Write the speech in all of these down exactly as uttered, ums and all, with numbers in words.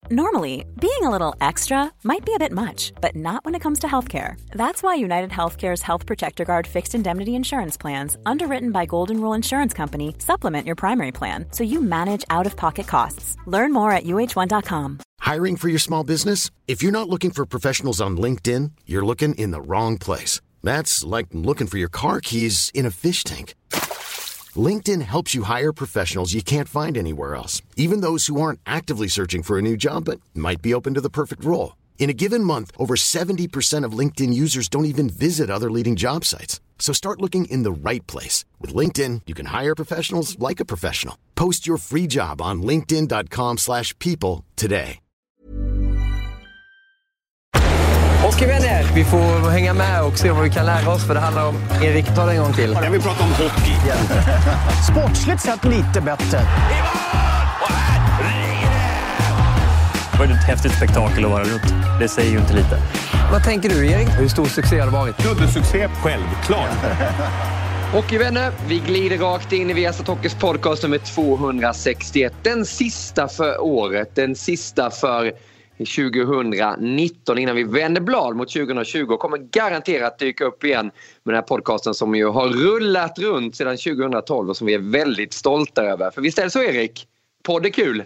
Normally, being a little extra might be a bit much, but not when it comes to healthcare. That's why United Healthcare's Health Protector Guard fixed indemnity insurance plans, underwritten by Golden Rule Insurance Company, supplement your primary plan so you manage out-of-pocket costs. Learn more at U H one dot com. Hiring for your small business? If you're not looking for professionals on LinkedIn, you're looking in the wrong place. That's like looking for your car keys in a fish tank. LinkedIn helps you hire professionals you can't find anywhere else, even those who aren't actively searching for a new job but might be open to the perfect role. In a given month, over seventy percent of LinkedIn users don't even visit other leading job sites. So start looking in the right place. With LinkedIn, you can hire professionals like a professional. Post your free job on linkedin dot com slash people today. Okej vänner, vi får hänga med och se vad vi kan lära oss, för det handlar om Erik, ta det en gång till. Ja, jag vill prata om hockey. Sportsligt sett lite bättre. Och här ringer det! Det var ett häftigt spektakel att vara runt. Det säger ju inte lite. Vad tänker du Erik? Hur stor succé har det varit? Dubbelsuccé, självklart. Okej vänner, vi glider rakt in i Viasat Hockeys podcast nummer tvåhundrasextioett. Den sista för året, den sista för tjugonitton innan vi vänder blad mot tjugohundratjugo och kommer garanterat dyka upp igen med den här podcasten som ju har rullat runt sedan tjugotolv och som vi är väldigt stolta över. För visst är det så Erik? Podd är kul.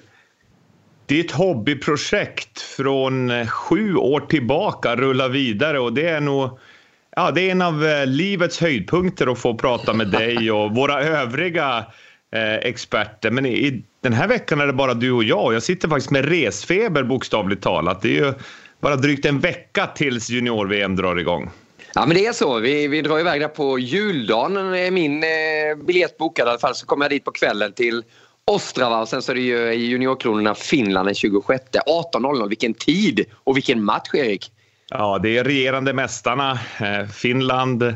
Det är ett hobbyprojekt från sju år tillbaka, rullar vidare, och det är nog ja, det är en av livets höjdpunkter att få prata med dig och våra övriga eh, experter. Men i den här veckan är det bara du och jag. Jag sitter faktiskt med resfeber bokstavligt talat. Det är ju bara drygt en vecka tills junior-V M drar igång. Ja men det är så, vi, vi drar iväg där på juldagen. Min eh, biljett bokad i alla fall, så kommer jag dit på kvällen till Ostrava och sen så är det ju i juniorkronorna Finland den tjugosjätte arton noll noll. Vilken tid och vilken match Erik. Ja, det är regerande mästarna eh, Finland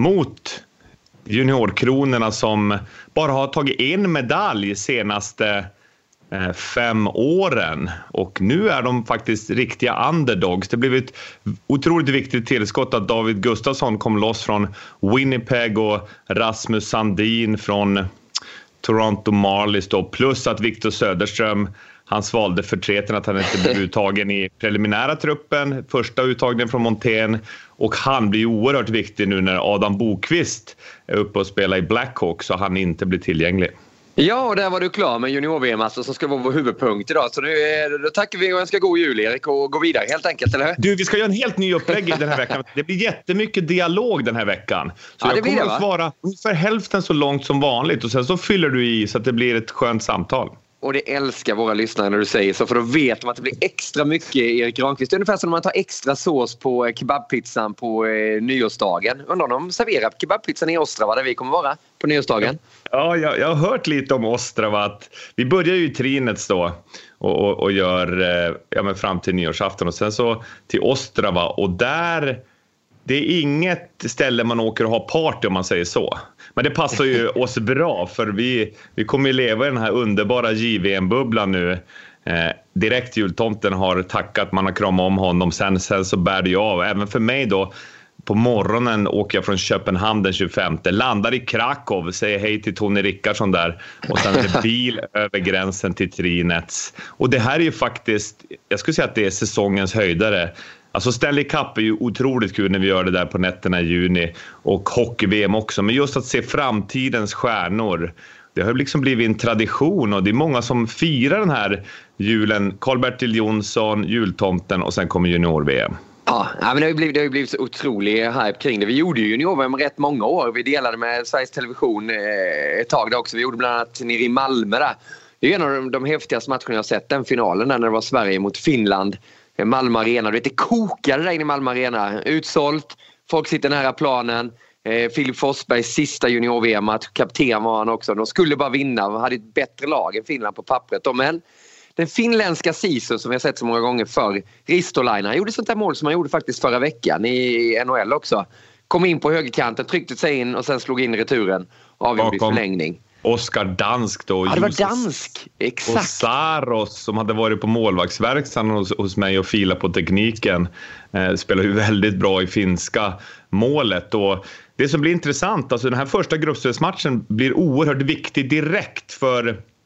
mot juniorkronorna som bara har tagit en medalj senaste eh, fem åren. Och nu är de faktiskt riktiga underdogs. Det blev ett otroligt viktigt tillskott att David Gustafsson kom loss från Winnipeg och Rasmus Sandin från Toronto Marlies då, plus att Victor Söderström, han svalde förtreten att han inte blev uttagen i preliminära truppen, första uttagningen från Montén, och han blir oerhört viktig nu när Adam Bokvist är uppe och spelar i Blackhawks så han inte blir tillgänglig. Ja, och där var du klar med junior-V M alltså, som ska vara vår huvudpunkt idag. Så nu är, då tackar vi och önskar god jul Erik och gå vidare helt enkelt, eller hur? Du, vi ska göra en helt ny upplägg den här veckan. Det blir jättemycket dialog den här veckan. Så ja, jag kommer det, att svara ungefär hälften så långt som vanligt och sen så fyller du i så att det blir ett skönt samtal. Och det älskar våra lyssnare när du säger så, för då vet de att det blir extra mycket Erik Granqvist. Ungefär som när man tar extra sås på kebabpizzan på eh, nyårsdagen. Undrar om de serverar kebabpizzan i Ostrava där vi kommer vara på nyårsdagen. Ja, jag, jag har hört lite om Ostrava. Att vi börjar ju i Trinets då och, och, och gör eh, ja, men fram till nyårsafton och sen så till Ostrava, och där det är inget ställe man åker och har party om man säger så. Men det passar ju oss bra för vi, vi kommer ju leva i den här underbara J V M-bubblan nu. Eh, direkt jultomten har tackat, man har kramat om honom, sen, sen så bär det ju av. Även för mig då, på morgonen åker jag från Köpenhamn den tjugofemte, landar i Krakow, säger hej till Tony Rickardsson där och sen är det bil över gränsen till Trinets. Och det här är ju faktiskt, jag skulle säga att det är säsongens höjdare. Alltså Stanley Cup är ju otroligt kul när vi gör det där på nätterna i juni, och hockey-V M också. Men just att se framtidens stjärnor, det har liksom blivit en tradition och det är många som firar den här julen. Karl-Bertil Jonsson, jultomten och sen kommer junior-V M. Ja, men det har ju blivit, det har ju blivit så otrolig hype kring det. Vi gjorde ju junior-V M rätt många år. Vi delade med Sveriges Television ett tag där också. Vi gjorde bland annat nere i Malmö där. Det är en av de, de häftigaste matcherna jag har sett, den finalen där när det var Sverige mot Finland. Malmö Arena, du vet, det kokade där inne i Malmö Arena. Utsålt, folk sitter nära planen. Eh, Filip Forsbergs sista junior-V M-match, kapten var han också. De skulle bara vinna och hade ett bättre lag än Finland på pappret. Men den finländska Sisu som vi har sett så många gånger förr, Ristolainen, han gjorde sånt här mål som han gjorde faktiskt förra veckan i N H L också. Kom in på högerkanten, tryckte sig in och sen slog in returen. Avgjorde i förlängning. Oskar Dansk då. Ja, det var Dansk. Exakt. Och Saros som hade varit på målvaktsverkstaden hos, hos mig och fila på tekniken. Eh, spelar ju väldigt bra i finska målet. Och det som blir intressant, alltså den här första gruppspelsmatchen blir oerhört viktig direkt för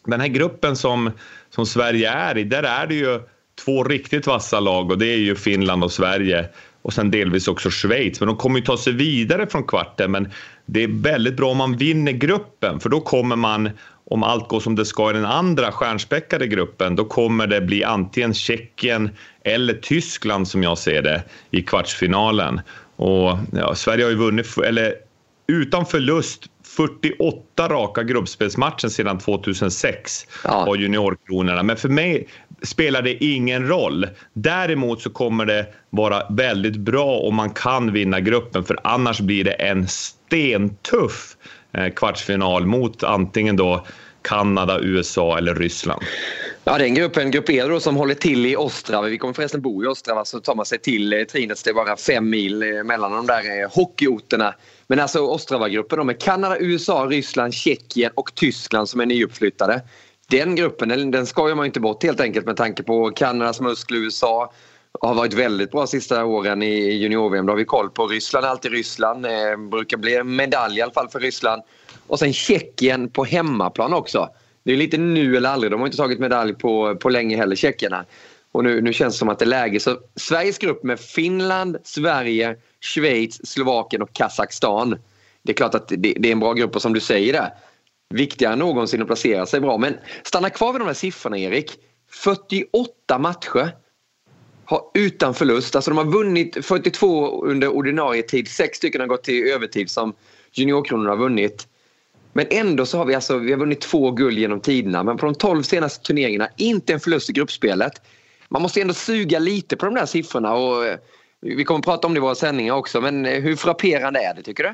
den här gruppen som, som Sverige är i, där är det ju två riktigt vassa lag och det är ju Finland och Sverige och sen delvis också Schweiz. Men de kommer ju ta sig vidare från kvarten, men det är väldigt bra om man vinner gruppen, för då kommer man, om allt går som det ska i den andra stjärnspäckade gruppen, då kommer det bli antingen Tjeckien eller Tyskland som jag ser det i kvartsfinalen. Och ja, Sverige har ju vunnit, eller utan förlust, fyrtioåtta raka gruppspelsmatchen sedan tvåtusensex ja. Av juniorkronorna. Men för mig spelar det ingen roll. Däremot så kommer det vara väldigt bra om man kan vinna gruppen, för annars blir det en stentuff eh, kvartsfinal mot antingen då Kanada, U S A eller Ryssland. Ja, det är en grupp, en grupp E då som håller till i Ostrava. Vi kommer förresten bo i Ostrava, så tar man sig till eh, Trinec. Det är bara fem mil eh, mellan de där eh, hockeyorterna. Men alltså Ostrava-gruppen då, med Kanada, U S A, Ryssland, Tjeckien och Tyskland som är nyuppflyttade. Den gruppen, den, den ska man ju inte bort helt enkelt, med tanke på Kanadas muskler. U S A har varit väldigt bra sista åren i junior-V M. Då har vi koll på Ryssland, alltid Ryssland. Eh, brukar bli en medalj i alla fall för Ryssland. Och sen Tjeckien på hemmaplan också. Det är lite nu eller aldrig. De har inte tagit medalj på, på länge heller, tjeckerna. Och nu, nu känns det som att det är läge. Så Sveriges grupp med Finland, Sverige, Schweiz, Slovakien och Kazakstan. Det är klart att det, det är en bra grupp, och som du säger där, viktigare än någonsin att placera sig bra. Men stanna kvar vid de här siffrorna, Erik. fyrtioåtta matcher har utan förlust. Alltså de har vunnit fyrtiotvå under ordinarie tid. Sex stycken har gått till övertid som juniorkronorna har vunnit. Men ändå så har vi alltså vi har vunnit två guld genom tiderna. Men på de tolv senaste turneringarna inte en förlust i gruppspelet. Man måste ändå suga lite på de där siffrorna, och vi kommer att prata om det i våra sändningar också. Men hur frapperande är det, tycker du?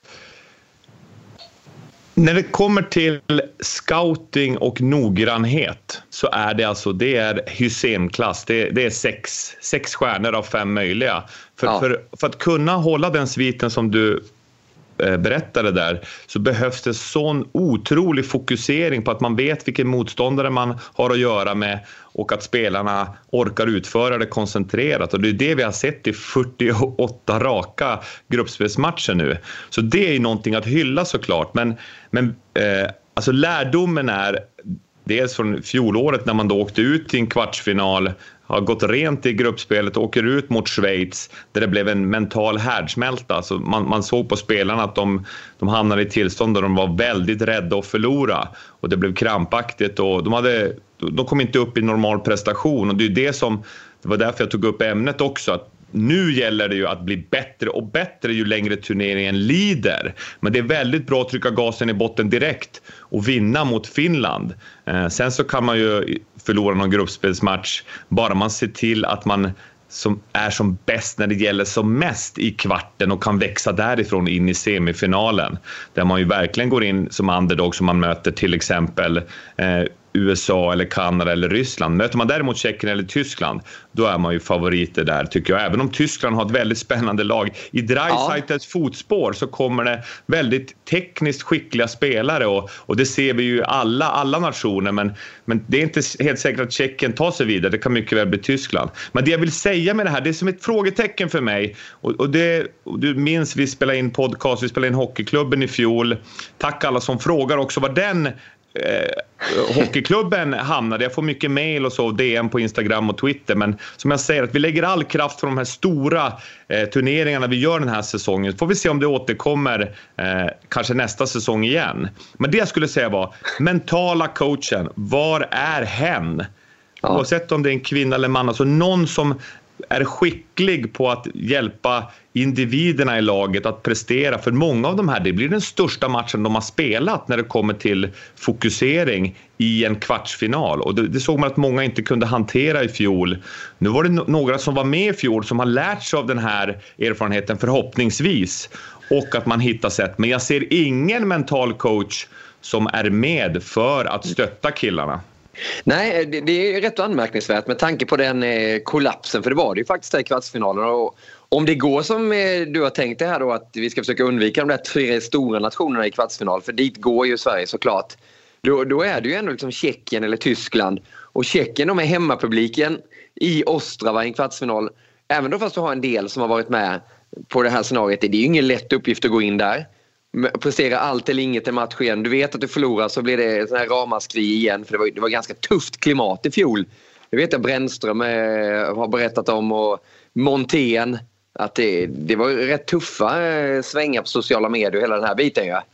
När det kommer till scouting och noggrannhet så är det alltså, det är Hysén-klass. Det, det är sex, sex stjärnor av fem möjliga. För, ja. för, för att kunna hålla den sviten som du berättade där, så behövs det sån otrolig fokusering på att man vet vilken motståndare man har att göra med, och att spelarna orkar utföra det koncentrerat. Och det är det vi har sett i fyrtioåtta raka gruppspelsmatcher nu. Så det är ju någonting att hylla såklart. Men, men eh, alltså lärdomen är dels från fjolåret när man då åkte ut till en kvartsfinal, har gått rent i gruppspelet och åker ut mot Schweiz där det blev en mental härdsmälta. Alltså man, man såg på spelarna att de, de hamnade i tillstånd där de var väldigt rädda att förlora. Och det blev krampaktigt och de, hade, de kom inte upp i normal prestation. Och det är det som, det var därför jag tog upp ämnet också, att nu gäller det ju att bli bättre och bättre ju längre turneringen lider. Men det är väldigt bra att trycka gasen i botten direkt och vinna mot Finland. Eh, sen så kan man ju förlora någon gruppspelsmatch bara man ser till att man som är som bäst när det gäller som mest i kvarten och kan växa därifrån in i semifinalen. Där man ju verkligen går in som underdog som man möter till exempel eh, U S A eller Kanada eller Ryssland. Möter man däremot Tjeckien eller Tyskland, då är man ju favoriter där tycker jag. Även om Tyskland har ett väldigt spännande lag. I Dreisaitlers ja. fotspår så kommer det väldigt tekniskt skickliga spelare och, och det ser vi ju i alla, alla nationer. Men, men det är inte helt säkert att Tjeckien tar sig vidare. Det kan mycket väl bli Tyskland. Men det jag vill säga med det här, det är som ett frågetecken för mig. Och, och det, och du minns vi spelade in podcast, vi spelade in Hockeyklubben i fjol. Tack alla som frågar också vad den Eh, hockeyklubben hamnade. Jag får mycket mejl och så, D M på Instagram och Twitter, men som jag säger att vi lägger all kraft för de här stora eh, turneringarna vi gör den här säsongen. Får vi se om det återkommer eh, kanske nästa säsong igen. Men det jag skulle säga var mentala coachen, var är hen? Ja. Oavsett om det är en kvinna eller man, alltså någon som är skicklig på att hjälpa individerna i laget att prestera. För många av de här, det blir den största matchen de har spelat när det kommer till fokusering i en kvartsfinal. Och det, det såg man att många inte kunde hantera i fjol. Nu var det no- några som var med i fjol som har lärt sig av den här erfarenheten förhoppningsvis. Och att man hittar sätt. Men jag ser ingen mental coach som är med för att stötta killarna. Nej, det, det är rätt anmärkningsvärt med tanke på den eh, kollapsen. För det var det ju faktiskt i kvartsfinalen. Och om det går som eh, du har tänkt det här då, att vi ska försöka undvika de där tre stora nationerna i kvartsfinal. För dit går ju Sverige såklart. Då, då är det ju ändå liksom Tjeckien eller Tyskland. Och Tjeckien, de är hemmapubliken i Ostrava i en kvartsfinal. Även då fast du har en del som har varit med på det här scenariet. Det är ju ingen lätt uppgift att gå in där. prestera allt eller inget i match igen. Du vet att du förlorar så blir det sån här ramaskri igen. För det var, det var ganska tufft klimat i fjol. Det vet jag Brännström eh, har berättat om och Montén. Att det, det var rätt tuffa eh, svängar på sociala medier och hela den här biten. Ja.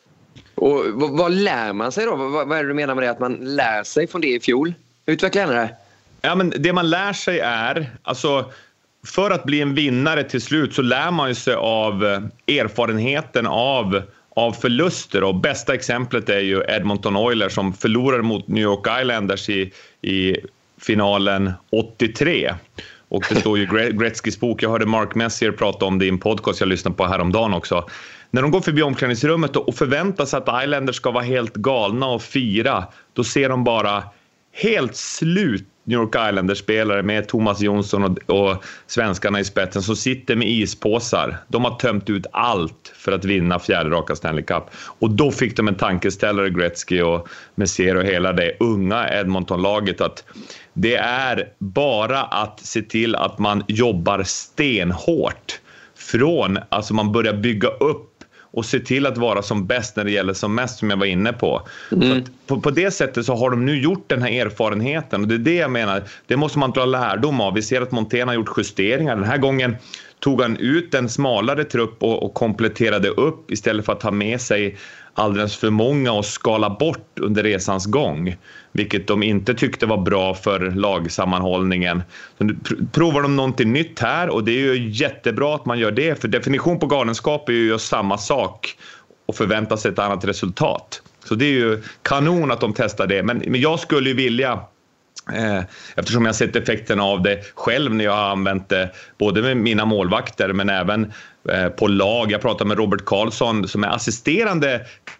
Och vad, vad lär man sig då? Vad, vad är det du menar med det? Att man lär sig från det i fjol? Utveckla gärna det. Ja, men det man lär sig är... Alltså, för att bli en vinnare till slut så lär man ju sig av erfarenheten av, av förluster. Och bästa exemplet är ju Edmonton Oilers som förlorade mot New York Islanders i, i finalen åttiotre. Och det står ju Gretzkys bok. Jag hörde Mark Messier prata om det i en podcast jag lyssnade på häromdagen också. När de går förbi omklädningsrummet och förväntar sig att Islanders ska vara helt galna och fira, då ser de bara helt slut New York Islanders-spelare med Thomas Jonsson och, och svenskarna i spetsen som sitter med ispåsar. De har tömt ut allt för att vinna fjärde raka Stanley Cup. Och då fick de en tankeställare, Gretzky och Messier och hela det unga Edmonton-laget, att det är bara att se till att man jobbar stenhårt från, alltså man börjar bygga upp och se till att vara som bäst när det gäller som mest, som jag var inne på. Mm. Så att på, på det sättet så har de nu gjort den här erfarenheten. Och det är det jag menar. Det måste man dra lärdom av. Vi ser att Montén har gjort justeringar. Den här gången tog han ut en smalare trupp och, och kompletterade upp istället för att ta med sig alldeles för många och skala bort under resans gång. Vilket de inte tyckte var bra för lagsammanhållningen. Så nu provar de någonting nytt här och det är ju jättebra att man gör det. För definition på galenskap är ju just samma sak och förvänta sig ett annat resultat. Så det är ju kanon att de testar det. Men, men jag skulle ju vilja... Eh, eftersom jag har sett effekterna av det själv när jag har använt det både med mina målvakter men även eh, på lag. Jag pratade med Robert Karlsson som är assisterande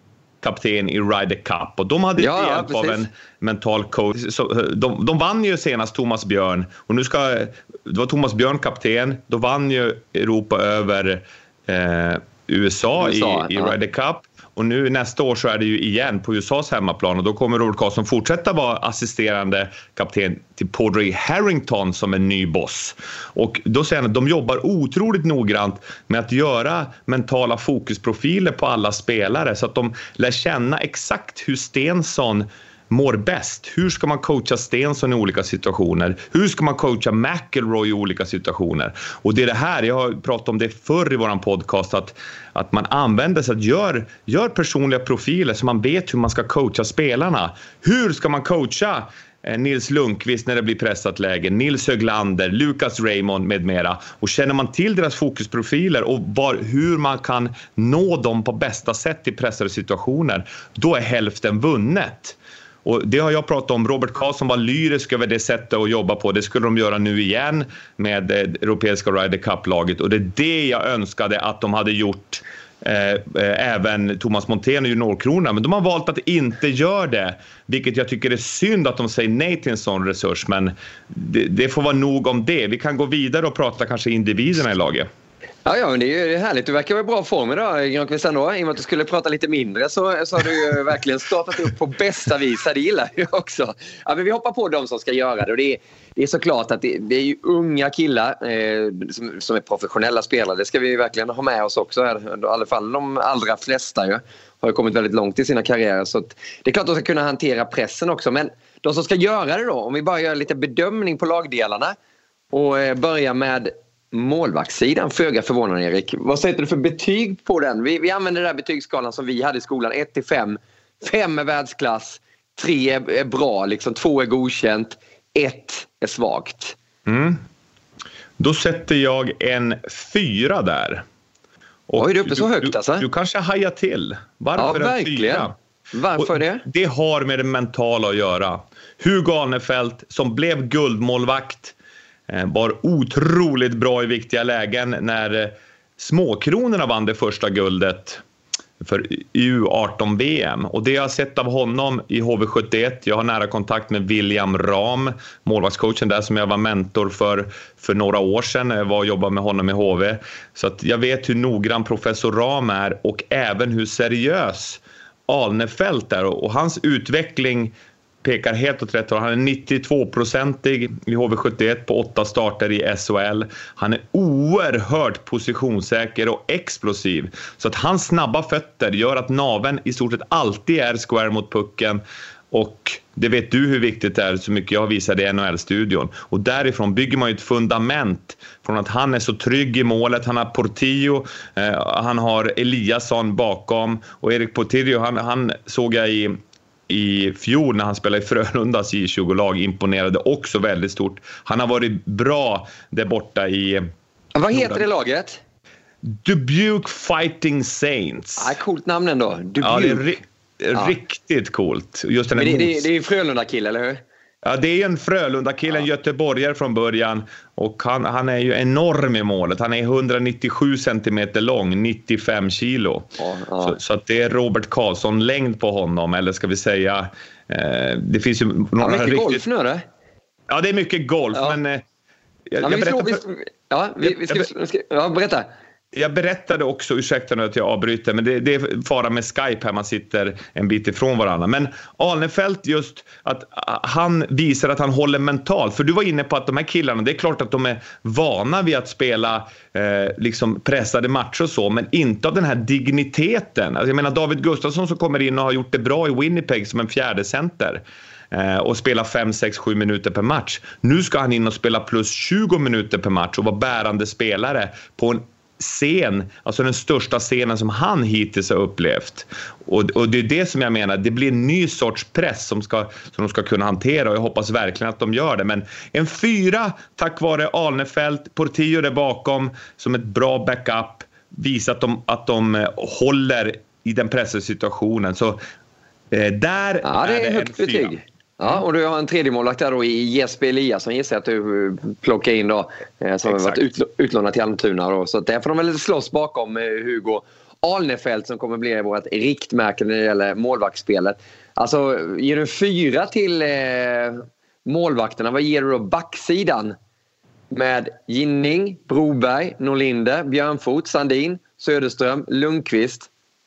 kapten i Ryder Cup och de hade ja, hjälp ja, av en mental coach. Så, de, de vann ju senast Thomas Björn och nu ska det var Thomas Björn kapten. Då vann ju Europa över eh, U S A, U S A i, i Ryder Cup. Och nu nästa år så är det ju igen på U S A:s hemmaplan och då kommer Robert Karlsson fortsätta vara assisterande kapten till Padraig Harrington som en ny boss. Och då säger han att de jobbar otroligt noggrant med att göra mentala fokusprofiler på alla spelare så att de lär känna exakt hur Stensson mår bäst. Hur ska man coacha Stensson i olika situationer? Hur ska man coacha McElroy i olika situationer? Och det är det här, jag har pratat om det förr i våran podcast, att, att man använder sig att gör, gör personliga profiler så man vet hur man ska coacha spelarna. Hur ska man coacha eh, Nils Lundqvist när det blir pressat läge, Nils Höglander, Lucas Raymond med mera. Och känner man till deras fokusprofiler och var, hur man kan nå dem på bästa sätt i pressade situationer, då är hälften vunnet. Och det har jag pratat om. Robert Karlsson var lyrisk över det sättet att jobba på. Det skulle de göra nu igen med det europeiska Ryder Cup-laget. Och det är det jag önskade att de hade gjort eh, även Thomas Montén och juniorkrona. Men de har valt att inte göra det. Vilket jag tycker är synd att de säger nej till en sån resurs. Men det, det får vara nog om det. Vi kan gå vidare och prata kanske individerna i laget. Ja, ja, men det är ju härligt. Du verkar vara i bra form idag, Granqvist, ändå. I och med att du skulle prata lite mindre så, så har du ju verkligen startat upp på bästa vis. Det gillar jag också. Ja, men vi hoppar på de som ska göra det. Och det, är, det är såklart att det, det är ju unga killar eh, som, som är professionella spelare. Det ska vi verkligen ha med oss också. Här. I alla fall de allra flesta ju, har ju kommit väldigt långt i sina karriärer. Så att, det är klart att de ska kunna hantera pressen också. Men de som ska göra det då, om vi bara gör lite bedömning på lagdelarna och eh, börjar med målvaktssidan, föga förvånande, Erik. Vad sätter du för betyg på den? Vi, vi använder den där betygsskalan som vi hade i skolan. ett till fem. fem är världsklass. tre är bra. Liksom. två är godkänt. ett är svagt. Mm. Då sätter jag en fyra där. Och Oj, du är uppe så högt du, alltså. Du, du kanske hajar till. Varför ja, en verkligen. fyra? Varför det? Det har med det mentala att göra. Hugo Arnefelt som blev guldmålvakt var otroligt bra i viktiga lägen när Småkronorna vann det första guldet för U arton V M. Och det jag har sett av honom i H V sjuttioett, jag har nära kontakt med William Ram, målvaktscoachen där som jag var mentor för för några år sedan. Jag var och jobbade med honom i H V. Så att jag vet hur noggrann professor Ram är och även hur seriös Arnefelt är. Och hans utveckling pekar helt åt rätt håll. Han är nittiotvå-procentig i H V sjuttioett på åtta starter i S H L. Han är oerhört positionssäker och explosiv. Så att hans snabba fötter gör att naven i stort sett alltid är square mot pucken. Och det vet du hur viktigt det är, så mycket jag visade i N H L-studion. Och därifrån bygger man ju ett fundament från att han är så trygg i målet. Han har Portillo, eh, han har Eliasson bakom. Och Erik Portillo, han, han såg jag i, i fjol när han spelade i Frölundas J tjugo-lag, imponerade också väldigt stort. Han har varit bra där borta i... Vad heter det laget? Dubuque Fighting Saints. Ja, coolt namn ändå. Dubuque. Ja, det är ri- ja. riktigt coolt. Just den här Men det, det, det är en Frölunda-kille, eller hur? Ja, det är en Frölunda-kille, en ja. göteborgare från början. Och han, han är ju enorm i målet. Han är etthundranittiosju centimeter lång, nittiofem kilo. Ja, ja. Så, så att det är Robert Karlsson längd på honom. Eller ska vi säga... Eh, det finns ju några ja, mycket riktigt... golf nu, eller? Ja, det är mycket golf, ja. men... Eh, jag, ja, men jag vi berättar slår, vi, ja, vi, vi ska, vi ska, ja, berätta. Jag berättade också, ursäkta nu att jag avbryter, men det, det är fara med Skype här, man sitter en bit ifrån varandra. Men Alnefelt, just att han visar att han håller mentalt. För du var inne på att de här killarna, det är klart att de är vana vid att spela eh, liksom pressade matcher och så, men inte av den här digniteten. Alltså jag menar David Gustafsson som kommer in och har gjort det bra i Winnipeg som en fjärde center. Och spela fem, sex, sju minuter per match. Nu ska han in och spela plus tjugo minuter per match och vara bärande spelare på en scen, alltså den största scenen som han hittills har upplevt. Och, och det är det som jag menar, det blir en ny sorts press som, ska, som de ska kunna hantera, och jag hoppas verkligen att de gör det. Men en fyra tack vare Alnefelt, Portillo där bakom som ett bra backup, visar att de, att de håller i den pressade situationen. Så eh, där ja, det är, är det högt betyg. Ja, och du har en tredje målvakt där då i Jesper Eliasson, gissar att du plockar in då, som har varit utl- utlånad till Almtuna då. Så där får de väl slåss bakom Hugo Alnefelt som kommer bli vårt riktmärke när det gäller målvaktsspelet. Alltså, ger du fyra till eh, målvakterna, vad ger du då backsidan? Med Ginning, Broberg, Norlinder, Björnfot, Sandin, Söderström, Lundqvist.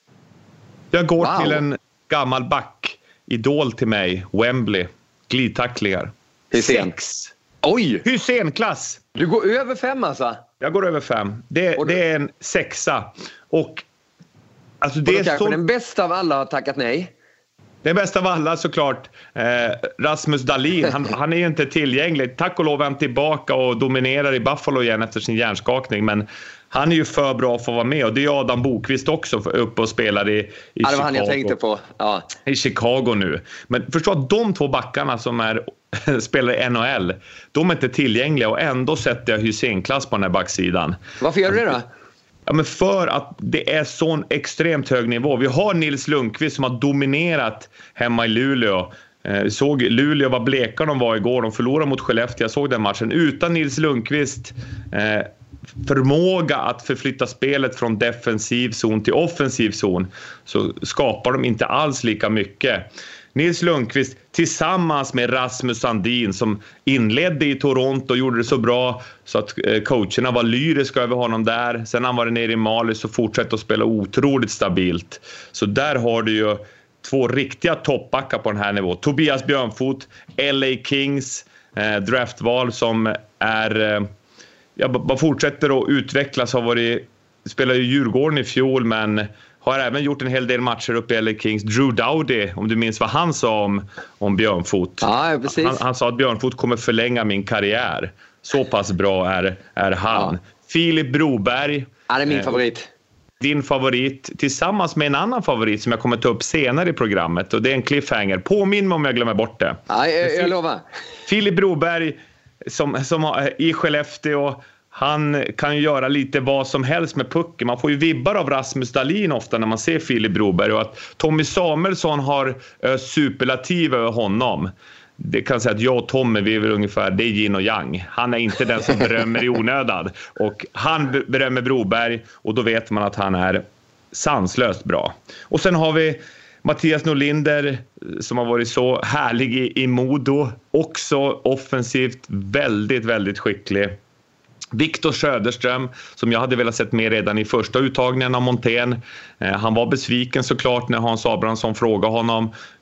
Jag går wow. till en gammal back. Idol till mig, Wembley, glidtacklingar. Hysén. Sex. Oj! Hysén-klass. Du går över fem alltså? Jag går över fem. Det, du... det är en sexa. Och alltså det och då är kanske så... den bästa av alla har tackat nej. Den bästa av alla såklart, eh, Rasmus Dahlin. Han, han är ju inte tillgänglig. Tack och lov är han tillbaka och dominerar i Buffalo igen efter sin hjärnskakning. Men han är ju för bra för att vara med. Och det är Adam Bokvist också uppe och spelar i, i ja, det var Chicago. han jag tänkte på. Ja. I Chicago nu. Men förstå att de två backarna som är, spelar i N H L, de är inte tillgängliga, och ändå sätter jag Hysén-klass på den här backsidan. Varför gör du det då? Ja, men för att det är sån extremt hög nivå. Vi har Nils Lundqvist som har dominerat hemma i Luleå. Eh, såg Luleå vad bleka de var igår. De förlorade mot Skellefteå. Jag såg den matchen. Utan Nils Lundqvist eh, förmåga att förflytta spelet från defensiv zon till offensiv zon, så skapar de inte alls lika mycket. Nils Lundqvist tillsammans med Rasmus Sandin som inledde i Toronto och gjorde det så bra så att coacherna var lyriska över honom där. Sen han var nere i Mali så fortsatte att spela otroligt stabilt. Så där har du ju två riktiga toppbackar på den här nivån. Tobias Björnfot, L A Kings eh, draftval som är eh, ja, bara fortsätter att utvecklas. Har varit, spelade ju Djurgården i fjol, men har även gjort en hel del matcher uppe i L A Kings. Drew Doughty, om du minns vad han sa om, om Björnfot. Ja, precis. Han, han sa att Björnfot kommer förlänga min karriär. Så pass bra är, är han. Ja. Filip Broberg. Ja, det är min eh, favorit. Din favorit tillsammans med en annan favorit som jag kommer ta upp senare i programmet. Och det är en cliffhanger. Påminn mig om jag glömmer bort det. Ja, jag, jag lovar. Filip Broberg som, som har, i Skellefteå. Han kan ju göra lite vad som helst med pucken. Man får ju vibbar av Rasmus Dahlin ofta när man ser Filip Broberg. Och att Tommy Samuelsson har uh, superlativ över honom. Det kan säga att jag och Tommy, vi är väl ungefär, det är yin och yang. Han är inte den som berömmer i onödan. Och han berömmer Broberg, och då vet man att han är sanslöst bra. Och sen har vi Mattias Norlinder som har varit så härlig i, i Modo. Också offensivt väldigt, väldigt skicklig. Viktor Söderström som jag hade velat sett med redan i första uttagningen av Montén. Eh, han var besviken såklart när Hans Abrahamsson frågade honom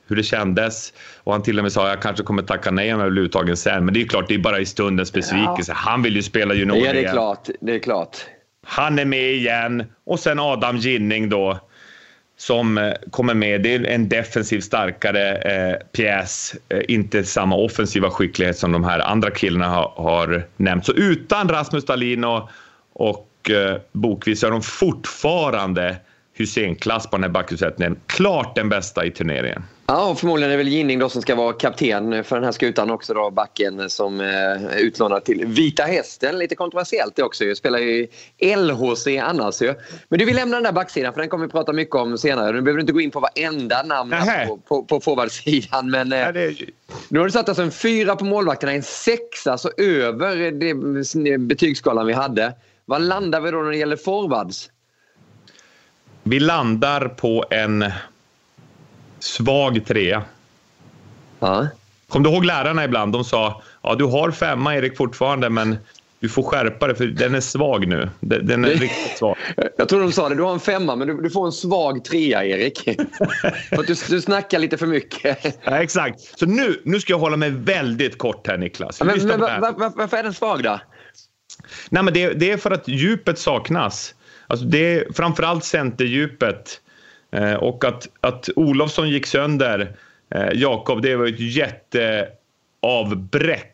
hur det kändes. Och han till och med sa jag kanske kommer tacka nej om jag blir uttagen sen. Men det är ju klart, det är bara i stundens besvikelse. Ja. Han vill ju spela junior. Ja, det är klart. Det är klart. Han är med igen. Och sen Adam Ginning då. Som kommer med. Det är en defensiv starkare eh, pjäs. Eh, inte samma offensiva skicklighet som de här andra killarna har, har nämnt. Så utan Rasmus Dahlin och, och eh, Bokvist är de fortfarande Hussein-klass på den här backuppsättningen. Klart den bästa i turneringen. Ja, och förmodligen är det väl Ginning då som ska vara kapten för den här skutan också då, backen som är eh, utlånad till Vita Hästen. Lite kontroversiellt det också. Jag spelar ju L H C annars ju. Men du vill lämna den där backsidan för den kommer vi prata mycket om senare. Du behöver inte gå in på varenda namn på, på, på forwardsidan. Men eh, ja, det är... nu har du satt alltså en fyra på målvakterna, en sexa så över det betygsskalan vi hade. Vad landar vi då när det gäller forwards? Vi landar på en svag trea. Ja. Kom du ihåg lärarna ibland? De sa, ja du har femma Erik fortfarande men du får skärpa det för den är svag nu. Den är riktigt svag. Jag tror de sa det, du har en femma men du, du får en svag trea Erik. För att du, du snackar lite för mycket. Ja, exakt. Så nu, nu ska jag hålla mig väldigt kort här Niklas. Ja, men, men var, var, varför är den svag då? Nej, men det, det är för att djupet saknas. Alltså det är framförallt centerdjupet. Eh, och att, att Olofsson gick sönder. Eh, Jakob, det var ett jätteavbräck.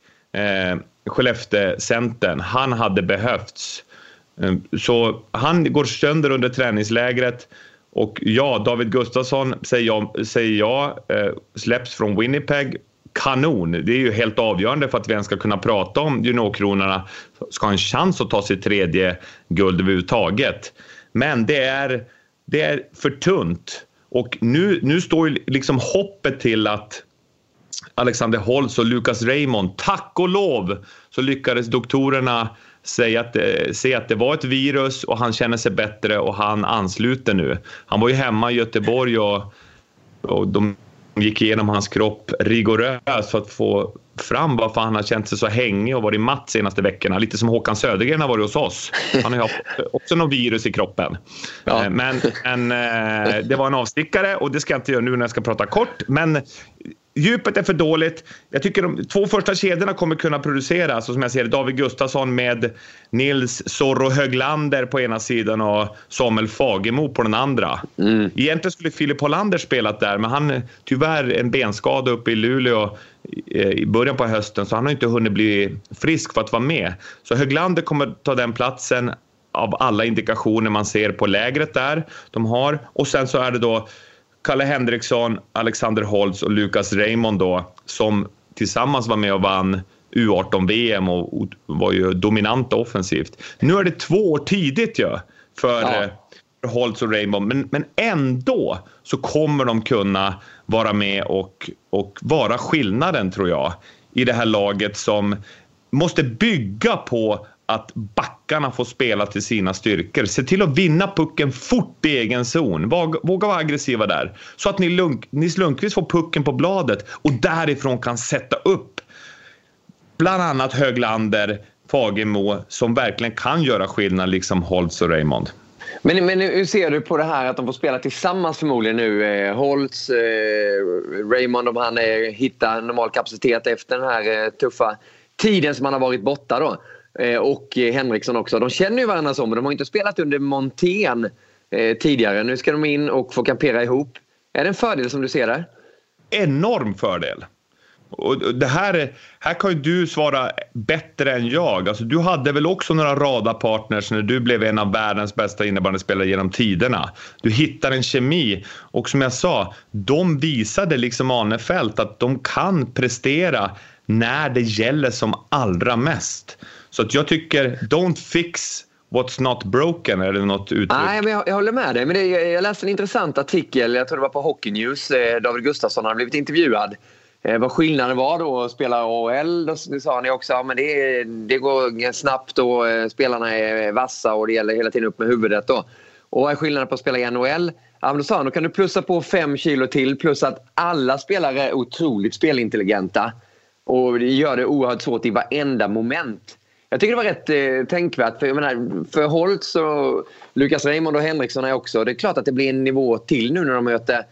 Eh, Skellefteå-centern. Han hade behövts. Eh, så han går sönder under träningslägret. Och ja, David Gustafsson säger jag, säger jag eh, släpps från Winnipeg. Kanon. Det är ju helt avgörande för att vi ens ska kunna prata om juniorkronorna. Ska ha en chans att ta sig tredje guld överhuvudtaget. Men det är, det är för tunt. Och nu, nu står ju liksom hoppet till att Alexander Holtz och Lucas Raymond, tack och lov, så lyckades doktorerna säga att det, säga att det var ett virus och han känner sig bättre och han ansluter nu. Han var ju hemma i Göteborg och, och de gick igenom hans kropp rigoröst för att få fram varför han har känt sig så hängig och varit matt senaste veckorna. Lite som Håkan Södergren har varit hos oss. Han har ju haft också något virus i kroppen. Ja. Men, men det var en avstickare och det ska jag inte göra nu när jag ska prata kort. Men djupet är för dåligt. Jag tycker de två första kedjorna kommer kunna producera. Så som jag ser David Gustafsson med Nils Zorro Höglander på ena sidan och Samuel Fagemo på den andra. Mm. Egentligen skulle Filip Hollander spelat där, men han tyvärr en benskada uppe i Luleå i början på hösten, så han har inte hunnit bli frisk för att vara med. Så Höglander kommer ta den platsen av alla indikationer man ser på lägret där de har. Och sen så är det då Kalle Henriksson, Alexander Holtz och Lucas Raymond då, som tillsammans var med och vann U arton V M och var ju dominanta offensivt. Nu är det två år tidigt ju för, ja. för Holtz och Raymond, men, men ändå så kommer de kunna vara med och, och vara skillnaden, tror jag, i det här laget som måste bygga på att backarna får spela till sina styrkor. Se till att vinna pucken fort i egen zon. Våga, våga vara aggressiva där. Så att ni Lunk, Nils Lundqvist får pucken på bladet och därifrån kan sätta upp bland annat Höglander, Fagemo, som verkligen kan göra skillnad, liksom Holtz och Raymond. Men, men hur ser du på det här att de får spela tillsammans förmodligen nu? Eh, Holtz, eh, Raymond, om han eh, hittar normal kapacitet efter den här eh, tuffa tiden som han har varit borta då. Eh, och eh, Henriksson också. De känner ju varandra så, men de har inte spelat under Montén eh, tidigare. Nu ska de in och få kampera ihop. Är det en fördel som du ser där? Enorm fördel. Och det här, här kan ju du svara bättre än jag. Alltså, du hade väl också några radarpartners när du blev en av världens bästa innebandyspelare genom tiderna. Du hittar en kemi. Och som jag sa, de visade liksom Arnefelt att de kan prestera när det gäller som allra mest. Så att jag tycker, don't fix what's not broken, är det något uttryck? Nej, men jag, jag håller med dig. Men det, jag läste en intressant artikel, jag tror det var på Hockey News. Eh, David Gustafsson har blivit intervjuad. Eh, vad skillnaden var då att spela A H L, då sa ni också, ja, men det, det går snabbt och eh, spelarna är vassa och det gäller hela tiden upp med huvudet då. Och vad är skillnaden på att spela i N H L? Ja, men då sa han, då kan du plussa på fem kilo till, plus att alla spelare är otroligt spelintelligenta. Och det gör det oerhört svårt i varenda moment. Jag tycker det var rätt eh, tänkvärt. För, jag menar, för Holtz och Lucas Raymond och Henriksson är också. Det är klart att det blir en nivå till nu när de möter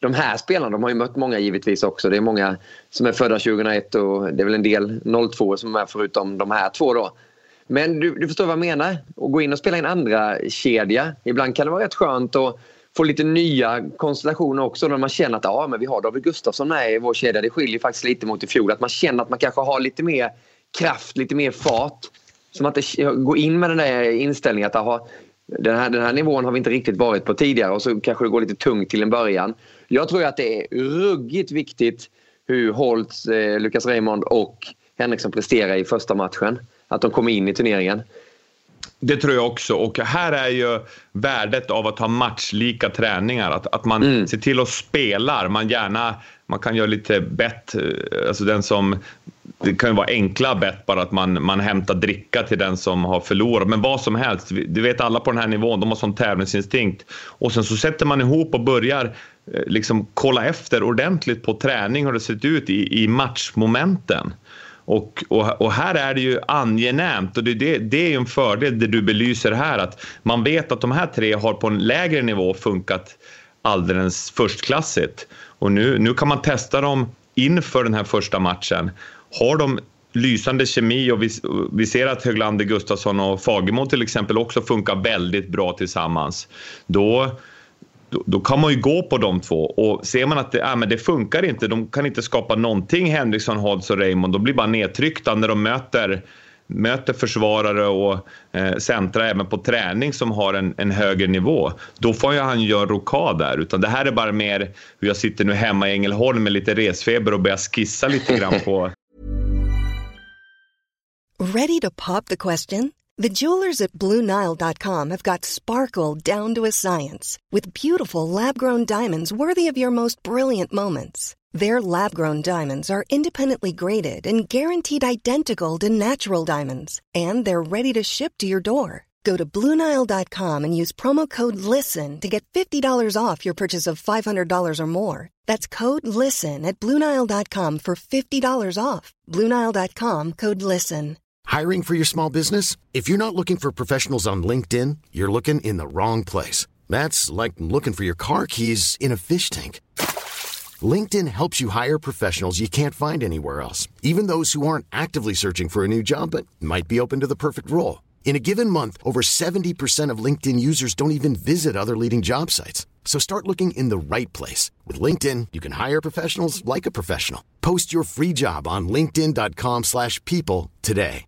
de här spelarna, de har ju mött många givetvis också. Det är många som är födda tjugohundraett och det är väl en del noll två som är förutom de här två då. Men du, du förstår vad jag menar. Att gå in och spela en andra kedja. Ibland kan det vara rätt skönt att få lite nya konstellationer också. När man känner att ja, men vi har David Gustafsson med i vår kedja. Det skiljer faktiskt lite mot i fjol. Att man känner att man kanske har lite mer kraft, lite mer fart. Som att det, gå in med den där inställningen att aha, den, här, den här nivån har vi inte riktigt varit på tidigare. Och så kanske det går lite tungt till en början. Jag tror att det är ruggigt viktigt hur Holtz, eh, Lucas Raymond och Henriksson presterar i första matchen. Att de kommer in i turneringen. Det tror jag också. Och här är ju värdet av att ha matchlika träningar. Att, att man mm. ser till att spela. Man gärna, man kan göra lite bett. Alltså den som, det kan ju vara enkla bett bara att man, man hämtar dricka till den som har förlorat. Men vad som helst. Du vet alla på den här nivån. De har sån tävlingsinstinkt. Och sen så sätter man ihop och börjar liksom kolla efter ordentligt på träning. Hur det sett ut i, i matchmomenten. Och, och, och här är det ju angenämt och det, det, det är ju en fördel det du belyser här att man vet att de här tre har på en lägre nivå funkat alldeles förstklassigt och nu, nu kan man testa dem inför den här första matchen. Har de lysande kemi och vi, vi ser att Höglander, Gustafsson och Fagemo till exempel också funkar väldigt bra tillsammans, då Då, då kan man ju gå på de två och ser man att det, äh, men det funkar inte, de kan inte skapa någonting, Henriksson, Holtz och Raymond, de blir bara nedtryckta när de möter, möter försvarare och eh, centra även på träning som har en, en högre nivå. Då får ju han göra rokad där, utan det här är bara mer hur jag sitter nu hemma i Ängelholm med lite resfeber och börjar skissa lite grann på. Ready to pop the question? The jewelers at Blue Nile dot com have got sparkle down to a science with beautiful lab-grown diamonds worthy of your most brilliant moments. Their lab-grown diamonds are independently graded and guaranteed identical to natural diamonds, and they're ready to ship to your door. Go to Blue Nile dot com and use promo code LISTEN to get fifty dollars off your purchase of five hundred dollars or more. That's code LISTEN at Blue Nile dot com for fifty dollars off. Blue Nile dot com, code LISTEN. Hiring for your small business? If you're not looking for professionals on LinkedIn, you're looking in the wrong place. That's like looking for your car keys in a fish tank. LinkedIn helps you hire professionals you can't find anywhere else, even those who aren't actively searching for a new job but might be open to the perfect role. In a given month, over seventy percent of LinkedIn users don't even visit other leading job sites. So start looking in the right place. With LinkedIn, you can hire professionals like a professional. Post your free job on linkedin dot com slash people today.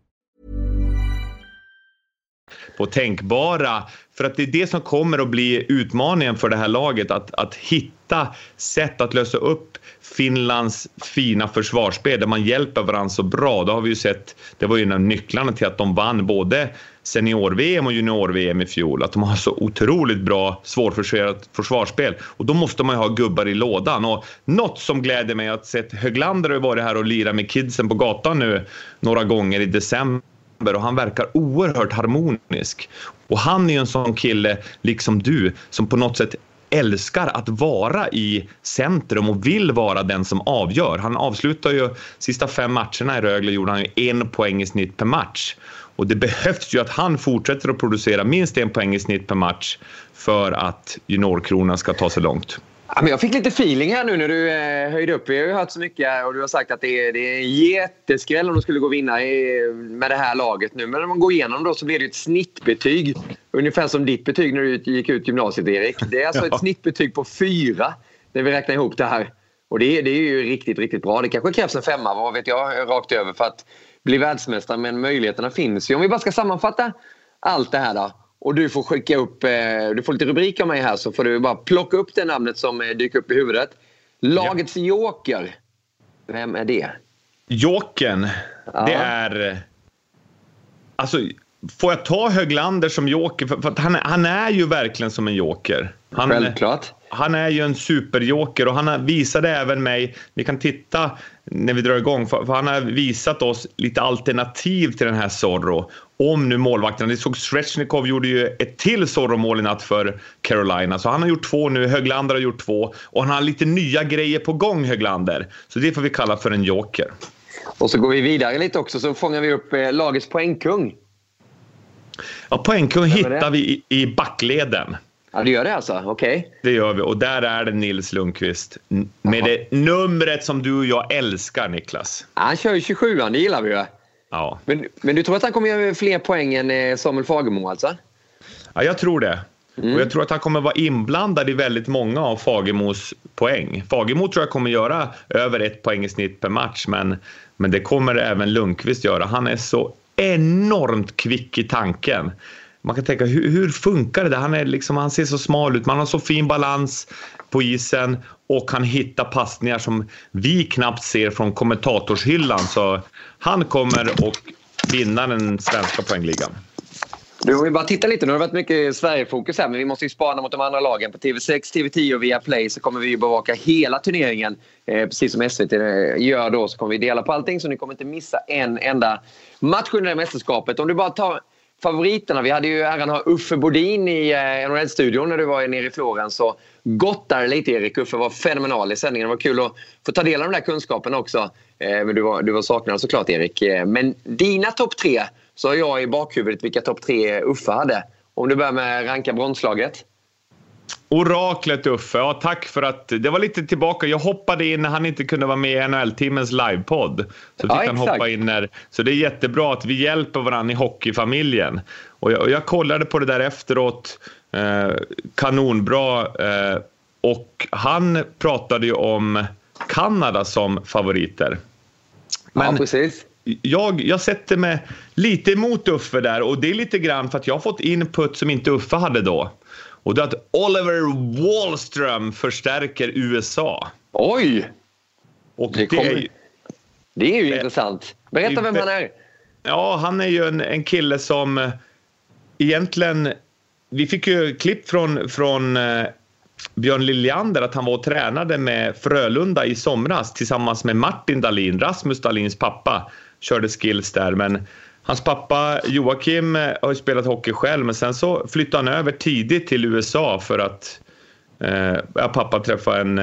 På tänkbara, för att det är det som kommer att bli utmaningen för det här laget, att, att hitta sätt att lösa upp Finlands fina försvarsspel där man hjälper varandra så bra. Det har vi ju sett, det var ju en av nycklarna till att de vann både senior-V M och junior-V M i fjol, att de har så otroligt bra svårförsvarat försvarsspel, och då måste man ju ha gubbar i lådan. Och något som gläder mig att sett Höglander har varit här och lirat med kidsen på gatan nu några gånger i december, och han verkar oerhört harmonisk. Och han är ju en sån kille, liksom du, som på något sätt älskar att vara i centrum och vill vara den som avgör. Han avslutar ju sista fem matcherna i Rögle, gjorde han ju en poäng i snitt per match. Och det behövs ju att han fortsätter att producera minst en poäng i snitt per match för att juniorkronan ska ta sig långt. Ja, men jag fick lite feeling här nu när du eh, höjde upp. Vi har ju hört så mycket och du har sagt att det är, det är en jätteskräll om de skulle gå och vinna i, med det här laget nu. Men när man går igenom då så blir det ett snittbetyg. Ungefär som ditt betyg när du gick ut gymnasiet, Erik. Det är alltså ett snittbetyg på fyra när vi räknar ihop det här. Och det, det är ju riktigt, riktigt bra. Det kanske krävs en femma, vad vet jag, rakt över för att bli världsmästare. Men möjligheterna finns ju. Om vi bara ska sammanfatta allt det här då. Och du får skicka upp, du får lite rubriker av mig här, så får du bara plocka upp det namnet som dyker upp i huvudet. Lagets ja. Joker. Vem är det? Jokern, ja. Det är... Alltså, får jag ta Höglander som joker? För, för att han, han är ju verkligen som en joker. Han, Självklart. Han är ju en superjoker och han visade även mig, ni kan titta när vi drar igång, för, för han har visat oss lite alternativ till den här Zorro. Om nu målvakterna, det såg Svechnikov gjorde ju ett till Zorro-mål i natt för Carolina. Så han har gjort två nu, Höglander har gjort två. Och han har lite nya grejer på gång, Höglander. Så det får vi kalla för en joker. Och så går vi vidare lite också, så fångar vi upp eh, lagets poängkung. Ja, poängkung hittar vi i, i backleden. Ja, det gör det alltså, okej. Okay. Det gör vi, och där är det Nils Lundqvist. Med Aha. det numret som du och jag älskar, Niklas. Han kör ju tjugosjuan, det gillar vi ju. Ja. Men, men du tror att han kommer göra fler poäng än Samuel Fagemo alltså? Ja, jag tror det. Mm. Och jag tror att han kommer vara inblandad i väldigt många av Fagemos poäng. Fagemo tror jag kommer göra över ett poäng i snitt per match, men, men det kommer även Lundqvist göra. Han är så enormt kvick i tanken. Man kan tänka, hur, hur funkar det? Han, är liksom, han ser så smal ut, man har så fin balans på isen och kan hitta passningar som vi knappt ser från kommentatorshyllan. Så han kommer att vinna den svenska poängligan. Du har ju bara titta lite, nu har det varit mycket Sverige-fokus här, men vi måste ju spana mot de andra lagen. På T V sex, T V tio och via Play så kommer vi ju bevaka hela turneringen. Eh, precis som S V T gör då, så kommer vi dela på allting, så ni kommer inte missa en enda match under mästerskapet. Om du bara tar favoriterna, vi hade ju äran ha Uffe Bodin i eh, N H L-studion när du var nere i Florens, så gottar lite Erik. Uffe var fenomenal i sändningen, det var kul att få ta del av den där kunskapen också. Eh, men du var, du var saknad såklart, Erik. Eh, men dina topp tre, så har jag i bakhuvudet vilka topp tre Uffe hade. Om du börjar med ranka bronslaget. Oraklet Uffe, ja, tack för att det var lite tillbaka. Jag hoppade in när han inte kunde vara med i N H L-teamens livepodd. Så fick ja, han hoppa in när, så det är jättebra att vi hjälper varandra i hockeyfamiljen. Och jag, och jag kollade på det där efteråt, eh, kanonbra. Eh, och han pratade ju om Kanada som favoriter. Men ja, precis. Jag, jag sätter mig lite emot Uffe där, och det är lite grann för att jag har fått input som inte Uffe hade då. Och det är att Oliver Wahlström förstärker U S A. Oj! Och det, kommer... det, är, det är ju eh, intressant. Berätta vem han är. Ja, han är ju en, en kille som egentligen... Vi fick ju klipp från, från eh, Björn Liljander att han var och tränade med Frölunda i somras tillsammans med Martin Dahlin, Rasmus Dahlins pappa. Körde skills där, men... Hans pappa Joakim har ju spelat hockey själv, men sen så flyttade han över tidigt till U S A för att eh, ja, pappa träffade en,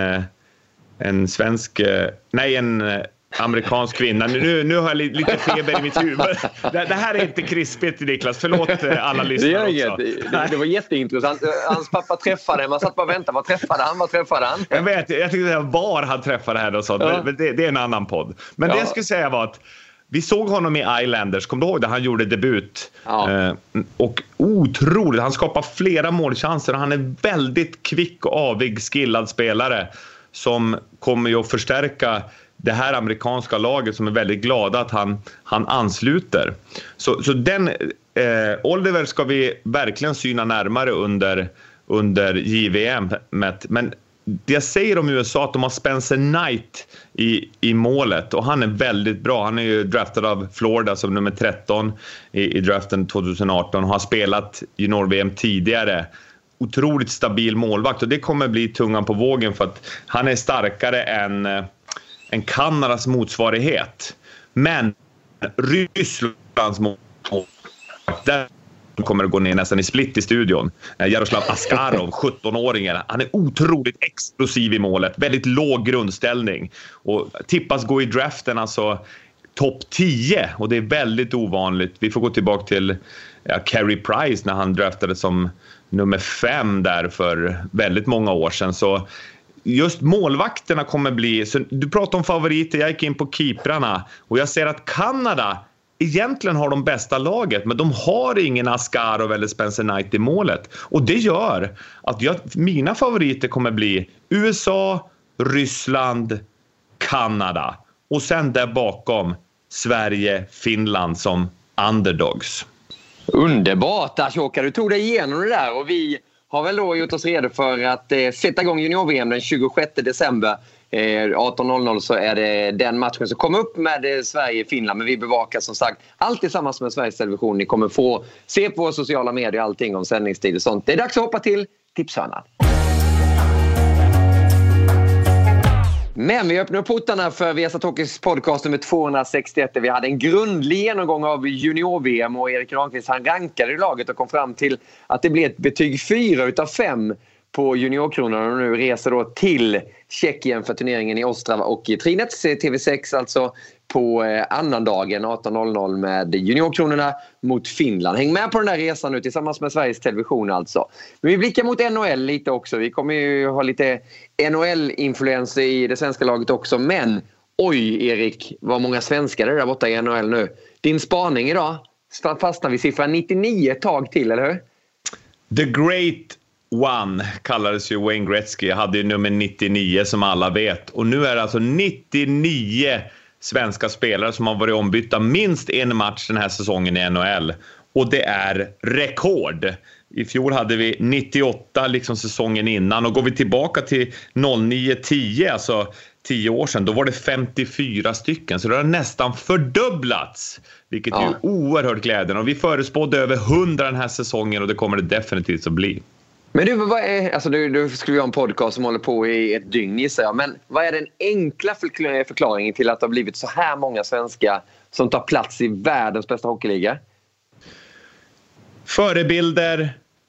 en svensk, eh, nej en amerikansk kvinna. Nu, nu har jag lite feber i mitt huvud. Det, det här är inte krispigt, Niklas. Förlåt alla lyssnare det också. Det, det var jätteintressant. Hans pappa träffade, man satt bara och väntade. Vad träffade han? Vad träffade han? Jag vet, jag tyckte var han träffade henne och sånt. Ja. Men det, det är en annan podd. Men ja. Det jag skulle säga var att vi såg honom i Islanders, kom du ihåg det? Han gjorde debut. Ja. Eh, och otroligt, han skapar flera målchanser och han är väldigt kvick och avig, skillad spelare som kommer ju att förstärka det här amerikanska laget, som är väldigt glada att han, han ansluter. Så, så den eh, Oliver ska vi verkligen syna närmare under, under J V M. Men det jag säger om U S A, att de har Spencer Knight i, i målet, och han är väldigt bra. Han är ju draftad av Florida som nummer tretton i, i draften tjugoarton och har spelat junior-V M tidigare. Otroligt stabil målvakt, och det kommer bli tungan på vågen för att han är starkare än, än Kanadas motsvarighet. Men Rysslands målvakt, där kommer att gå ner nästan i split i studion. Jaroslav Askarov, sjutton-åringen. Han är otroligt explosiv i målet. Väldigt låg grundställning. Och tippas gå i draften alltså topp tio. Och det är väldigt ovanligt. Vi får gå tillbaka till ja, Carey Price när han draftade som nummer fem där för väldigt många år sedan. Så just målvakterna kommer bli... Så du pratar om favoriter. Jag gick in på keeprarna. Och jag ser att Kanada egentligen har de bästa laget, men de har ingen Askarov eller Spencer Knight i målet. Och det gör att jag, mina favoriter kommer bli U S A, Ryssland, Kanada. Och sen där bakom Sverige, Finland som underdogs. Underbart, Ashoka. Du tog dig igenom det där, och vi har väl då gjort oss redo för att eh, sätta igång junior-V M den tjugosjätte december. arton noll noll så är det den matchen som kommer upp med Sverige-Finland. Men vi bevakar som sagt allt tillsammans med Sveriges Television. Ni kommer få se på sociala medier allting om sändningstid och sånt. Det är dags att hoppa till tipshörnan. Men vi öppnar portarna för Viasat Hockeys podcast nummer tvåhundrasextioett. Vi hade en grundlig genomgång av junior-V M, och Erik Granqvist han rankade i laget och kom fram till att det blir ett betyg fyra utav fem på juniorkronan, och nu reser då till Tjeckien för turneringen i Ostrava och i Trinec. T V sex alltså på eh, annandagen arton noll noll med juniorkronorna mot Finland. Häng med på den här resan nu tillsammans med Sveriges Television alltså. Men vi blickar mot N H L lite också. Vi kommer ju ha lite N H L-influenser i det svenska laget också. Men oj Erik, vad många svenskar det är där borta i N H L nu. Din spaning idag fastnar vi siffran nittionio ett tag till, eller hur? The Great One kallades ju Wayne Gretzky. Jag hade ju nummer nittionio som alla vet. Och nu är det alltså nittionio svenska spelare som har varit ombytta minst en match den här säsongen i N H L. Och det är rekord. I fjol hade vi nittioåtta liksom säsongen innan. Och går vi tillbaka till noll nio tio, alltså tio år sedan, då var det femtiofyra stycken. Så det har nästan fördubblats. Vilket ja. är oerhört glädjande. Och vi förespådde över hundra den här säsongen, och det kommer det definitivt att bli. Men du, vad är, alltså du, du skulle ha en podcast som håller på i ett dygn, gissar jag. Men vad är den enkla förklaringen till att det har blivit så här många svenskar som tar plats i världens bästa hockeyliga? Förebilder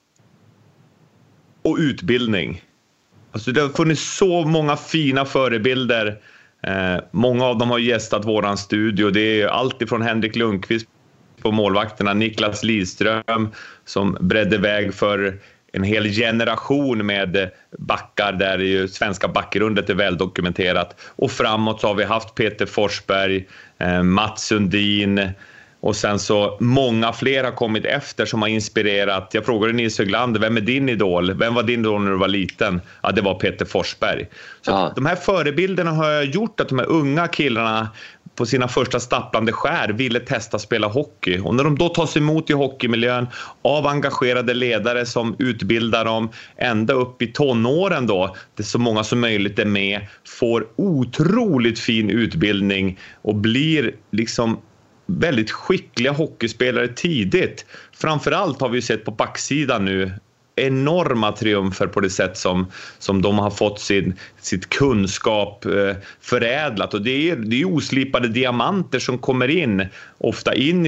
och utbildning. Alltså det har funnits så många fina förebilder. Eh, många av dem har gästat våran studio. Det är allt ifrån Henrik Lundqvist på målvakterna, Niklas Lidström som bredde väg för en hel generation med backar där ju svenska backrundet är väl dokumenterat. Och framåt så har vi haft Peter Forsberg, eh, Mats Sundin, och sen så många fler har kommit efter som har inspirerat. Jag frågade Nils Höglander, vem är din idol? Vem var din idol när du var liten? Ja, det var Peter Forsberg. Så ja. De här förebilderna har gjort att de här unga killarna på sina första stapplande skär ville testa spela hockey. Och när de då tas emot i hockeymiljön av engagerade ledare som utbildar dem ända upp i tonåren då, det är så många som möjligt är med, får otroligt fin utbildning och blir liksom väldigt skickliga hockeyspelare tidigt. Framförallt har vi sett på backsidan nu enorma triumfer på det sätt som, som de har fått sin, sitt kunskap eh, förädlat. Och det är, det är oslipade diamanter som kommer in, ofta in i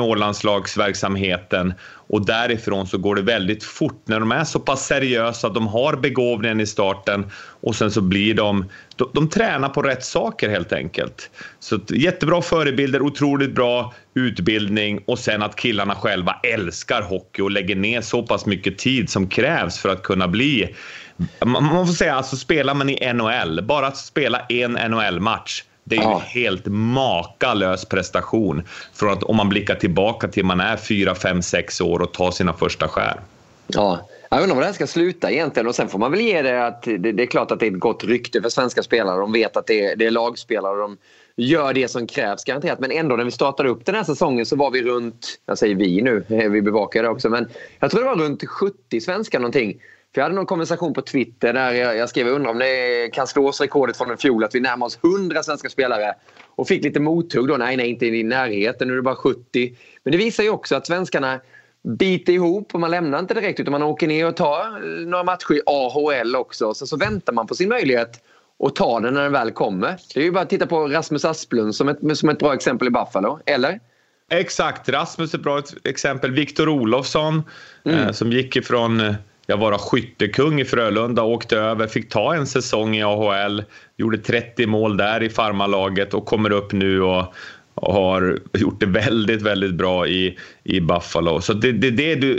juniorlandslagsverksamheten. Och därifrån så går det väldigt fort när de är så pass seriösa, de har begåvningen i starten och sen så blir de, de, de tränar på rätt saker helt enkelt. Så jättebra förebilder, otroligt bra utbildning och sen att killarna själva älskar hockey och lägger ner så pass mycket tid som krävs för att kunna bli, man får säga alltså spelar man i N H L, bara att spela en N H L-match. Det är ju ja. en helt makalös prestation från att om man blickar tillbaka till man är fyra, fem, sex år och tar sina första skär. Ja, jag undrar vad det här ska sluta egentligen, och sen får man väl ge det att det, det är klart att det är ett gott rykte för svenska spelare. De vet att det är, det är lagspelare och de gör det som krävs garanterat. Men ändå när vi startade upp den här säsongen så var vi runt, jag säger vi nu, vi bevakar det också, men jag tror det var runt sjuttio svenskar någonting. För jag hade någon konversation på Twitter där jag, jag skrev undra om det kan slås rekordet från en fjol att vi närmar oss hundra svenska spelare. Och fick lite mothugg då, nej nej inte i närheten, nu är det bara sjuttio. Men det visar ju också att svenskarna biter ihop och man lämnar inte direkt utan man åker ner och tar några matcher i A H L också. Så, så väntar man på sin möjlighet och tar den när den väl kommer. Det är ju bara att titta på Rasmus Asplund som ett, som ett bra exempel i Buffalo, eller? Exakt, Rasmus är ett bra exempel. Viktor Olofsson mm. eh, som gick ifrån... Jag var skyttekung i Frölunda, åkte över, fick ta en säsong i A H L, gjorde trettio mål där i farmalaget och kommer upp nu och, och har gjort det väldigt, väldigt bra i, i Buffalo. Så det är det, det du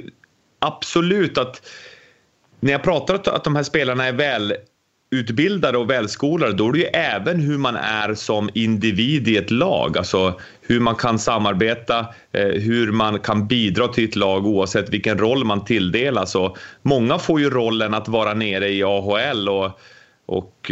absolut att när jag pratar om att de här spelarna är väl utbildade och välskolade, då är det ju även hur man är som individ i ett lag, alltså hur man kan samarbeta, hur man kan bidra till ett lag oavsett vilken roll man tilldelas. Och många får ju rollen att vara nere i A H L och, och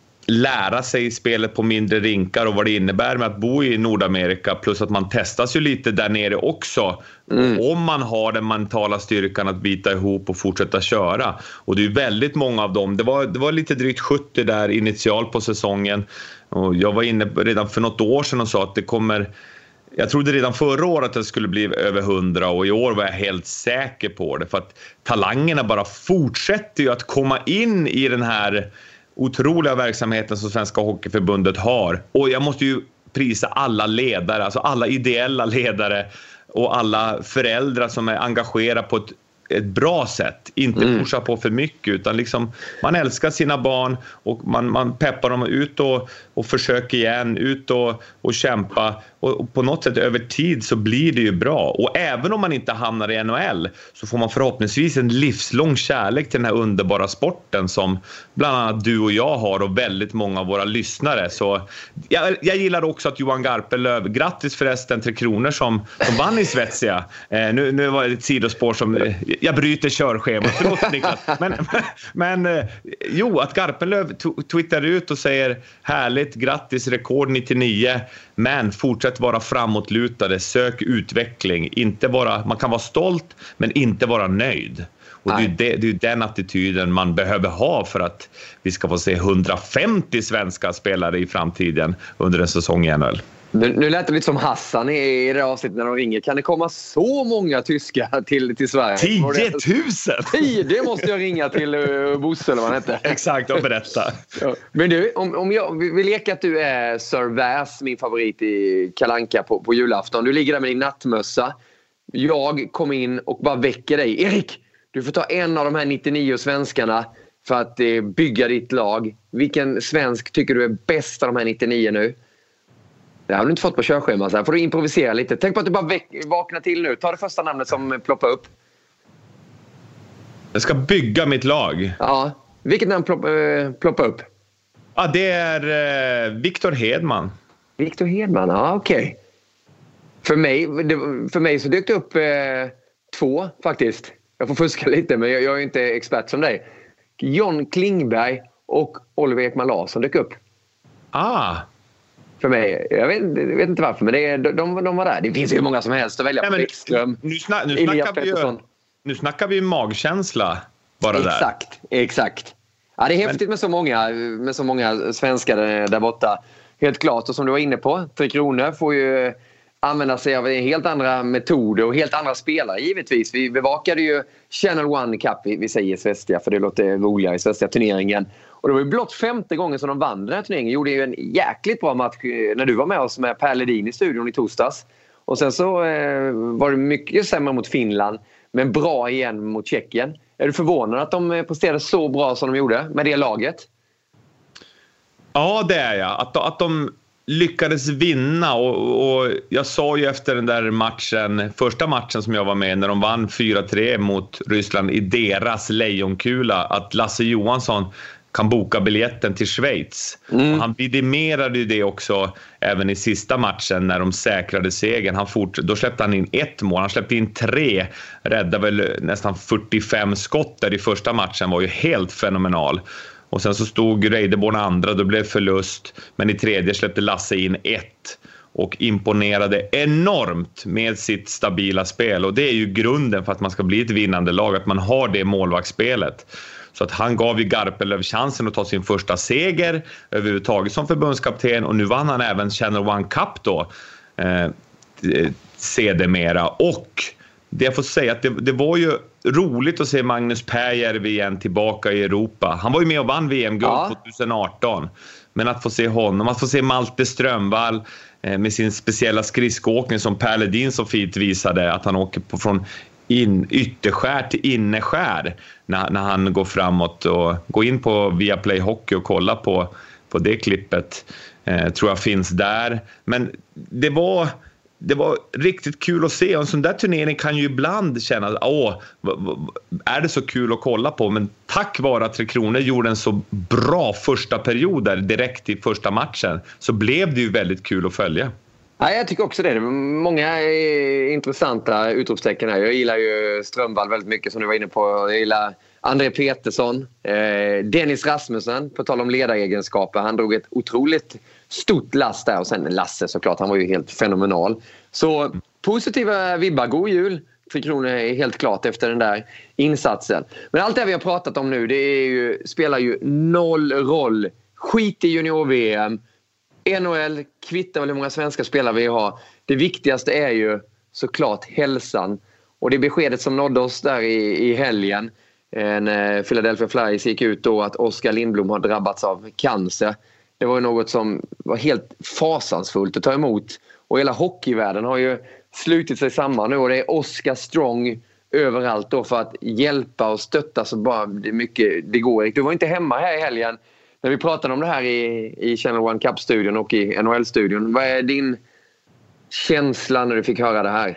lära sig spelet på mindre rinkar och vad det innebär med att bo i Nordamerika, plus att man testas ju lite där nere också mm. om man har den mentala styrkan att bita ihop och fortsätta köra. Och det är ju väldigt många av dem, det var, det var lite drygt sjuttio där initialt på säsongen och jag var inne redan för något år sedan och sa att det kommer, jag trodde redan förra året att det skulle bli över hundra och i år var jag helt säker på det, för att talangerna bara fortsätter ju att komma in i den här otroliga verksamheten som Svenska Hockeyförbundet har. Och jag måste ju prisa alla ledare, alltså alla ideella ledare och alla föräldrar som är engagerade på ett ett bra sätt. Inte mm. pusha på för mycket, utan liksom man älskar sina barn och man, man peppar dem ut och, och försöker igen, ut och, och kämpa. Och, och på något sätt över tid så blir det ju bra. Och även om man inte hamnar i N H L så får man förhoppningsvis en livslång kärlek till den här underbara sporten som bland annat du och jag har och väldigt många av våra lyssnare. Så jag, jag gillar också att Johan Garpenlöv, grattis förresten Tre Kronor som, som vann i Svezia. Eh, nu, nu var det ett sidospår som eh, jag bryter körschemat, förlåt Niklas. Men, men, men eh, jo, att Garpenlöv t- twittrar ut och säger härligt, grattis, rekord nittionio, men fortsätt vara framåtlutade, sök utveckling, inte vara, man kan vara stolt men inte vara nöjd. Och det är, det, det är den attityden man behöver ha för att vi ska få se hundrafemtio svenska spelare i framtiden under en säsong i N H L. Nu, nu lät det lite som Hassan i, i det avsnittet när de ringer. Kan det komma så många tyskar till, till Sverige? tio tusen! tio, det måste jag ringa till uh, Bosse eller vad han heter. Exakt, och berätta. Ja. Men du, om, om jag vill leka att du är Sir Väs, min favorit i Kalle Anka på, på julafton. Du ligger där med din nattmössa. Jag kommer in och bara väcker dig. Erik, du får ta en av de här nittionio svenskarna för att eh, bygga ditt lag. Vilken svensk tycker du är bäst av de här nittionio nu? Det har du inte fått på körschema, så här får du improvisera lite. Tänk på att du bara väck- vaknar till nu. Ta det första namnet som ploppar upp. Jag ska bygga mitt lag. Ja, vilket namn plopp, äh, ploppar upp? Ja, det är eh, Victor Hedman. Victor Hedman, ja okej. Okay. För mig, för mig så dök det upp eh, två faktiskt. Jag får fuska lite, men jag, jag är inte expert som dig. John Klingberg och Oliver Ekman Larsson dök upp. Ah. För mig, jag vet, jag vet inte varför, men det, de, de var där. Det finns ju många som helst att välja på. Bäckström, nu, sna, nu, snackar vi ju, nu snackar vi ju magkänsla bara exakt, där. Exakt, exakt. Ja, det är häftigt men, med så många, med så många svenskar där borta. Helt klart, och som du var inne på, Tre Kronor får ju använda sig av helt andra metoder och helt andra spelare givetvis. Vi bevakade ju Channel One Cup, vi, vi säger Svezia för det låter roligare i Svezia-turneringen. Och det var ju blott femte gången som de vann den här turneringen. Gjorde ju en jäkligt bra match när du var med oss med Per Ledin i studion i torsdags. Och sen så eh, var det mycket sämre mot Finland, men bra igen mot Tjeckien. Är du förvånad att de presterade så bra som de gjorde med det laget? Ja, det är jag. Att, att de lyckades vinna och, och jag sa ju efter den där matchen, första matchen som jag var med när de vann fyra tre mot Ryssland i deras lejonkula, att Lasse Johansson kan boka biljetten till Schweiz. Mm. Och han vidimerade ju det också även i sista matchen när de säkrade segern. Han fort, då släppte han in ett mål. Han släppte in tre. Räddade väl nästan fyrtiofem skott där i första matchen. Var ju helt fenomenal. Och sen så stod Reideborn andra. Då blev förlust. Men i tredje släppte Lasse in ett. Och imponerade enormt med sitt stabila spel. Och det är ju grunden för att man ska bli ett vinnande lag. Att man har det målvaktsspelet. Så att han gav ju Garpenlöv chansen att ta sin första seger överhuvudtaget som förbundskapten. Och nu vann han även Channel One Cup då. Eh, sedermera. Och det jag får säga att det, det var ju roligt att se Magnus Pääjärvi igen tillbaka i Europa. Han var ju med och vann V M-guld ja. tjugoarton. Men att få se honom, att få se Malte Strömvall eh, med sin speciella skridskoåkning som Per Ledin så fint visade. Att han åker på från in, ytterskär till inneskär när, när han går framåt. Och gå in på Viaplay Hockey och kolla på, på det klippet. Eh, tror jag finns där. Men det var... Det var riktigt kul att se. En sån där turnering kan ju ibland känna att åh, är det så kul att kolla på? Men tack vare att Tre Kronor gjorde en så bra första period där direkt i första matchen så blev det ju väldigt kul att följa. Ja, jag tycker också det. Det är många intressanta utropstecken här. Jag gillar ju Strömvall väldigt mycket som du var inne på. Jag gillar André Petersson, eh, Dennis Rasmussen, på tal om ledaregenskaper. Han drog ett otroligt stort last där. Och sen Lasse såklart, han var ju helt fenomenal. Så positiva vibbar, god jul. Tre Kronor är helt klart efter den där insatsen. Men allt det vi har pratat om nu, det är ju, spelar ju noll roll. Skit i junior-V M. N H L kvittar väl hur många svenska spelare vi har. Det viktigaste är ju såklart hälsan. Och det beskedet som nådde oss där i, i helgen när Philadelphia Flyers gick ut då att Oskar Lindblom har drabbats av cancer. Det var ju något som var helt fasansfullt att ta emot. Och hela hockeyvärlden har ju slutit sig samman nu. Och det är Oskar Strong överallt då för att hjälpa och stötta så bara det mycket det går. Du var inte hemma här i helgen när vi pratade om det här i, i Channel One Cup-studion och i N H L-studion. Vad är din känsla när du fick höra det här?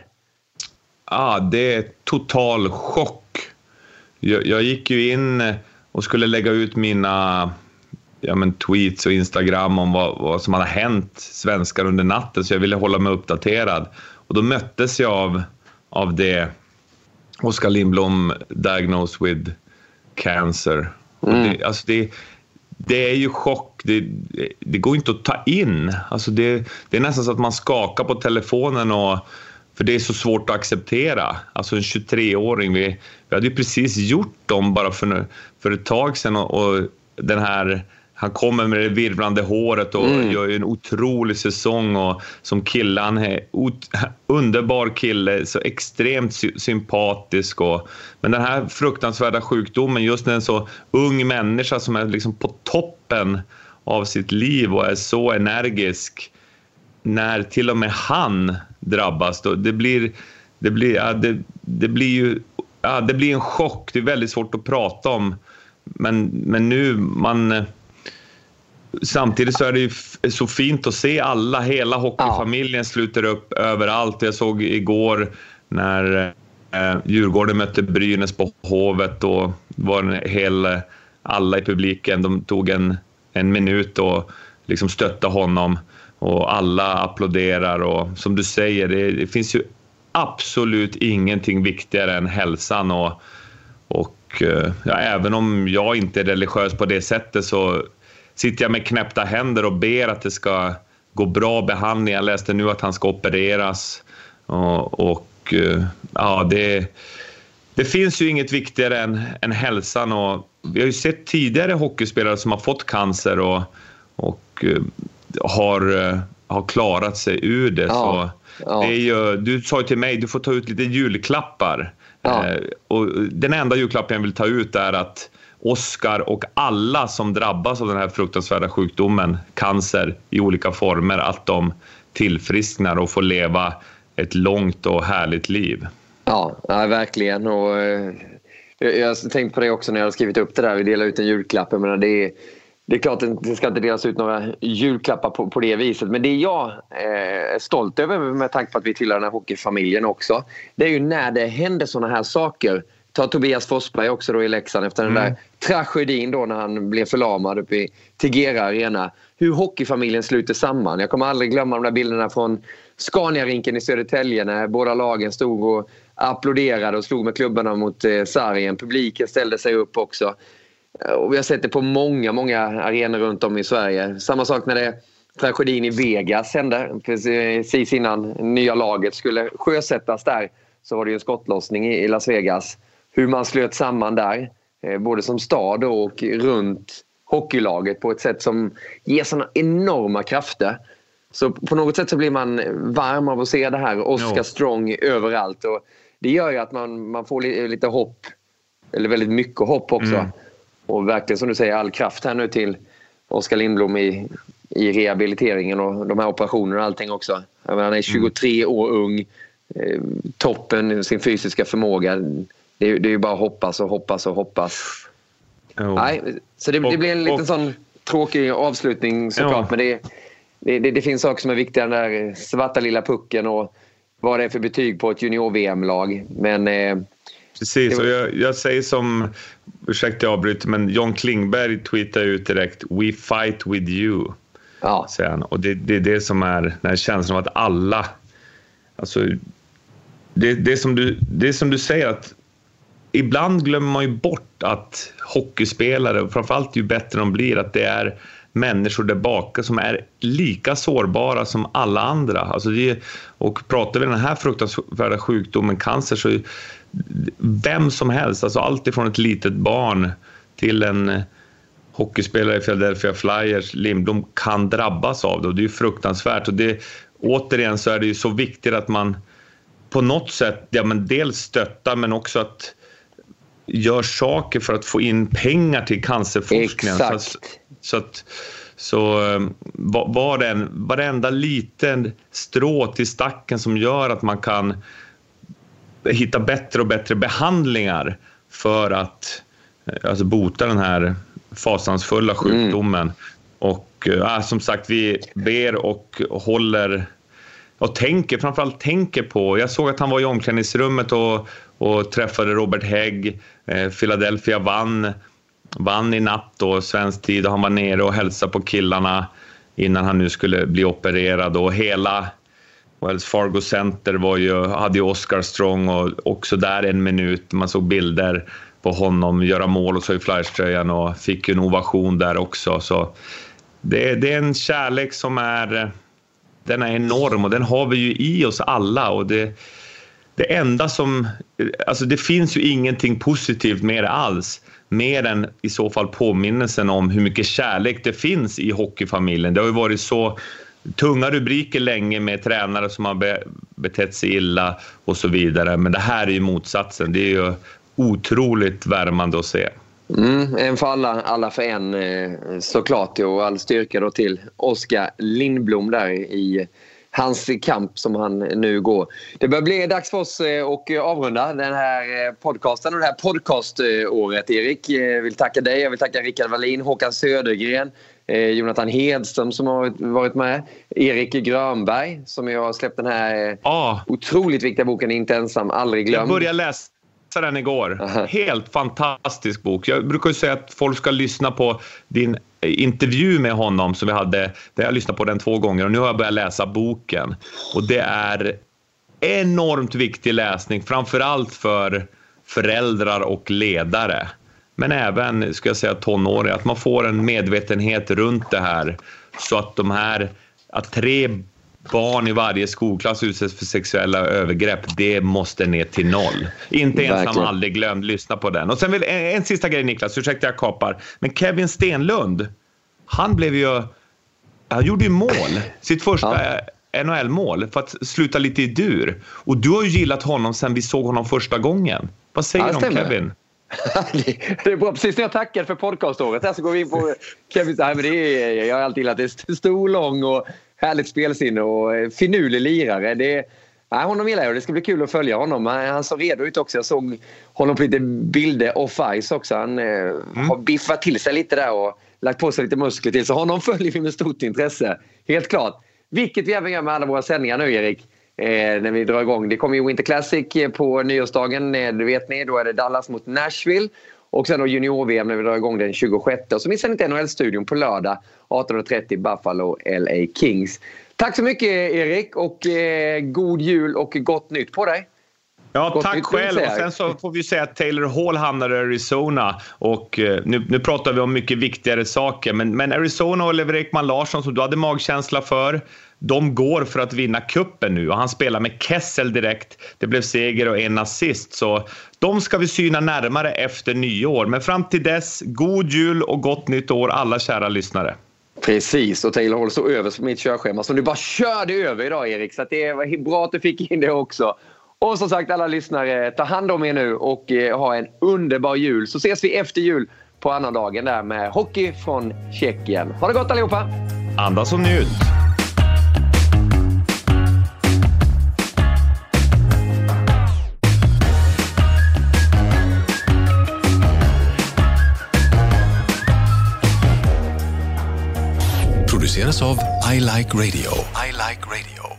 Ah, det är total chock. Jag, jag gick ju in och skulle lägga ut mina ja, men tweets och Instagram om vad, vad som hade hänt svenskar under natten, så jag ville hålla mig uppdaterad. Och då möttes jag av, av det Oskar Lindblom diagnosed with cancer. Och det, alltså det, det är ju chock. Det, det går inte att ta in. Alltså det, det är nästan så att man skakar på telefonen, och, för det är så svårt att acceptera. Alltså en tjugotre-åring, vi, vi hade ju precis gjort dem bara för, för ett tag sedan, och, och den här... Han kommer med det virvlande håret och mm. gör en otrolig säsong, och som kille, han är ot- underbar kille, så extremt sy- sympatisk. Och, men den här fruktansvärda sjukdomen, just när en så ung människa som är liksom på toppen av sitt liv och är så energisk, när till och med han drabbas, då, det blir det blir ja, det, det blir ju ja, det blir en chock. Det är väldigt svårt att prata om, men men nu man samtidigt så är det ju så fint att se alla, hela hockeyfamiljen sluter upp överallt. Jag såg igår när eh, Djurgården mötte Brynäs på Hovet, och var en hel, alla i publiken, de tog en, en minut och liksom stötta honom, och alla applåderar. Och som du säger, det, det finns ju absolut ingenting viktigare än hälsan, och, och ja, även om jag inte är religiös på det sättet, så sitter jag med knäppta händer och ber att det ska gå bra behandling. Jag läste nu att han ska opereras. Och, och ja, det, det finns ju inget viktigare än, än hälsan. Och vi har ju sett tidigare hockeyspelare som har fått cancer och, och har, har klarat sig ur det. Ja, så ja. Det är ju, du sa ju till mig, du får ta ut lite julklappar. Ja. Och den enda julklappen jag vill ta ut är att Oskar och alla som drabbas av den här fruktansvärda sjukdomen, cancer i olika former, att de tillfrisknar och får leva ett långt och härligt liv. Ja, ja verkligen. Och, eh, jag har tänkt på det också när jag har skrivit upp det där. Vi delar ut en julklapp. Jag menar, det, är, det är klart att det ska inte delas ut några julklappar på, på det viset. Men det jag eh, är stolt över, med tanke på att vi tillhör den här hockeyfamiljen också, det är ju när det händer såna här saker. Ta Tobias Forsberg också då i Leksand efter den mm. där tragedin då när han blev förlamad uppe i Tegera Arena. Hur hockeyfamiljen sluter samman. Jag kommer aldrig glömma de där bilderna från Scania-rinken i Södertälje när båda lagen stod och applåderade och slog med klubbarna mot eh, sargen. Publiken ställde sig upp också. Och vi har sett det på många, många arenor runt om i Sverige. Samma sak när det tragedin i Vegas hände. Precis innan nya laget skulle sjösättas där, så var det ju en skottlossning i Las Vegas. Hur man slöt samman där, eh, både som stad och runt hockeylaget på ett sätt som ger såna enorma krafter. Så på något sätt så blir man varm av att se det här Oskar Strong överallt. Och det gör ju att man, man får lite, lite hopp, eller väldigt mycket hopp också. Mm. Och verkligen som du säger, all kraft här nu till Oskar Lindblom i, i rehabiliteringen och de här operationerna och allting också. Jag menar, han är tjugotre mm. år ung, eh, toppen sin fysiska förmåga. Det är, det är ju bara hoppas och hoppas och hoppas. Oh. Nej, så det, det blir en liten och, sån tråkig avslutning såklart. Oh. Men det, det, det, det finns saker som är viktiga, den där svarta lilla pucken och vad det är för betyg på ett junior-V M-lag. Men, eh, Precis, var... och jag, jag säger som, ursäkta jag avbryter, men John Klingberg tweetar ut direkt: "We fight with you." Ja. Säger han. Och det, det är det som är den här känslan av att alla, alltså det, det, är som du, det är som du säger, att ibland glömmer man ju bort att hockeyspelare, och framförallt ju bättre de blir, att det är människor där baka som är lika sårbara som alla andra. Alltså det, och pratar vi den här fruktansvärda sjukdomen cancer, så vem som helst, alltså allt ifrån ett litet barn till en hockeyspelare i Philadelphia Flyers, Lindblom, kan drabbas av det, och det är ju fruktansvärt. Och det, återigen så är det ju så viktigt att man på något sätt, ja, men dels stöttar, men också att gör saker för att få in pengar till cancerforskningen. Exakt. Så, så att så var det en varenda liten strå till stacken som gör att man kan hitta bättre och bättre behandlingar för att alltså, bota den här fasansfulla sjukdomen. Mm. Och äh, som sagt, vi ber och håller och tänker, framförallt tänker på. Jag såg att han var i omklädningsrummet och, och träffade Robert Hägg. Eh, Philadelphia vann, vann i natt då, svensk tid, och han var nere och hälsade på killarna innan han nu skulle bli opererad. Och hela Wells Fargo Center var ju, hade ju Oscar Strong, och också där en minut. Man såg bilder på honom göra mål och så i Flyers-tröjan, och fick ju en ovation där också. Så det, det är en kärlek som är, den är enorm, och den har vi ju i oss alla. Och det, det enda som, alltså det finns ju ingenting positivt med det alls, mer än i så fall påminnelsen om hur mycket kärlek det finns i hockeyfamiljen. Det har ju varit så tunga rubriker länge med tränare som har be, betett sig illa och så vidare, men det här är ju motsatsen. Det är ju otroligt värmande att se. Mm, en för alla, alla för en, såklart, och all styrka då till Oskar Lindblom där i hans kamp som han nu går. Det börjar bli dags för oss att avrunda den här podcasten och det här podcaståret. Erik, jag vill tacka dig, jag vill tacka Rickard Wallin, Håkan Södergren, Jonathan Hedström som har varit med, Erik Grönberg som jag har släppt den här ah. otroligt viktiga boken Inte ensam, aldrig glömd. Jag började läsa den igår. Aha. Helt fantastisk bok. Jag brukar ju säga att folk ska lyssna på din intervju med honom som vi hade, där jag lyssnade på den två gånger, och nu har jag börjat läsa boken, och det är enormt viktig läsning, framförallt för föräldrar och ledare, men även, ska jag säga, tonåringar, att man får en medvetenhet runt det här, så att de här, att tre barn i varje skolklass utsätts för sexuella övergrepp, det måste ner till noll. Inte ensam, aldrig glömd, lyssna på den. Och sen vill en, en sista grej, Niklas, ursäkta jag kapar, men Kevin Stenlund, han blev ju, han gjorde ju mål, sitt första ja. N H L-mål, för att sluta lite i dur. Och du har ju gillat honom sen vi såg honom första gången. Vad säger du ja, om Kevin? Det är bra, precis när jag tackade för podcaståret här så går vi in på Kevin. Nej, men det är, jag har alltid gillat det, stor, lång och härligt spelsinne och finurlig lirare. Det, nej, honom gillar jag, det ska bli kul att följa honom. Han såg redo ut också, jag såg honom på lite bilder off ice också. Han mm. har biffat till sig lite där och lagt på sig lite muskler till, så honom följer vi med stort intresse, helt klart. Vilket vi även gör med alla våra sändningar nu, Erik. Eh, när vi drar igång. Det kommer ju Winter Classic på nyårsdagen, eh, det vet ni, då är det Dallas mot Nashville. Och sen då junior-V M när vi drar igång den tjugosjätte. Och så missar ni inte N H L-studion på lördag arton trettio Buffalo L A Kings. Tack så mycket, Erik, och eh, god jul och gott nytt på dig. Ja, gott tack själv. Och sen så får vi säga att Taylor Hall hamnar i Arizona. Och eh, nu, nu pratar vi om mycket viktigare saker. Men, men Arizona och Oliver Ekman Larsson, som du hade magkänsla för, de går för att vinna kuppen nu. Och han spelar med Kessel direkt. Det blev seger och en assist. Så de ska vi syna närmare efter nyår. Men fram till dess, god jul och gott nytt år alla kära lyssnare. Precis, och Taylor Hall så över på mitt körschema som du bara körde över idag, Erik. Så att det var bra att du fick in det också. Och som sagt, alla lyssnare, ta hand om er nu och eh, ha en underbar jul. Så ses vi efter jul på annan dagen där med hockey från Tjeckien. Ha det gott allihopa! Andas och njut! Produceras av I Like Radio. I Like Radio.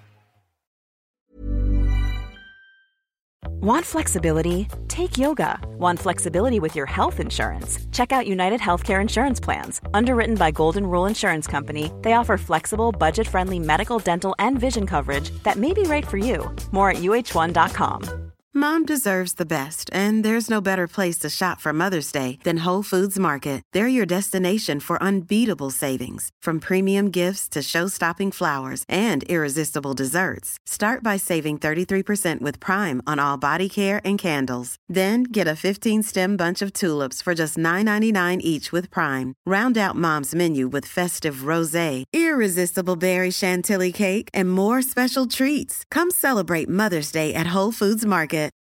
Want flexibility? Take yoga. Want flexibility with your health insurance? Check out United Healthcare Insurance Plans. Underwritten by Golden Rule Insurance Company, they offer flexible, budget-friendly medical, dental, and vision coverage that may be right for you. More at U H one dot com. Mom deserves the best, and there's no better place to shop for Mother's Day than Whole Foods Market. They're your destination for unbeatable savings, from premium gifts to show-stopping flowers and irresistible desserts. Start by saving thirty-three percent with Prime on all body care and candles. Then get a fifteen-stem bunch of tulips for just nine ninety-nine each with Prime. Round out Mom's menu with festive rosé, irresistible berry chantilly cake, and more special treats. Come celebrate Mother's Day at Whole Foods Market.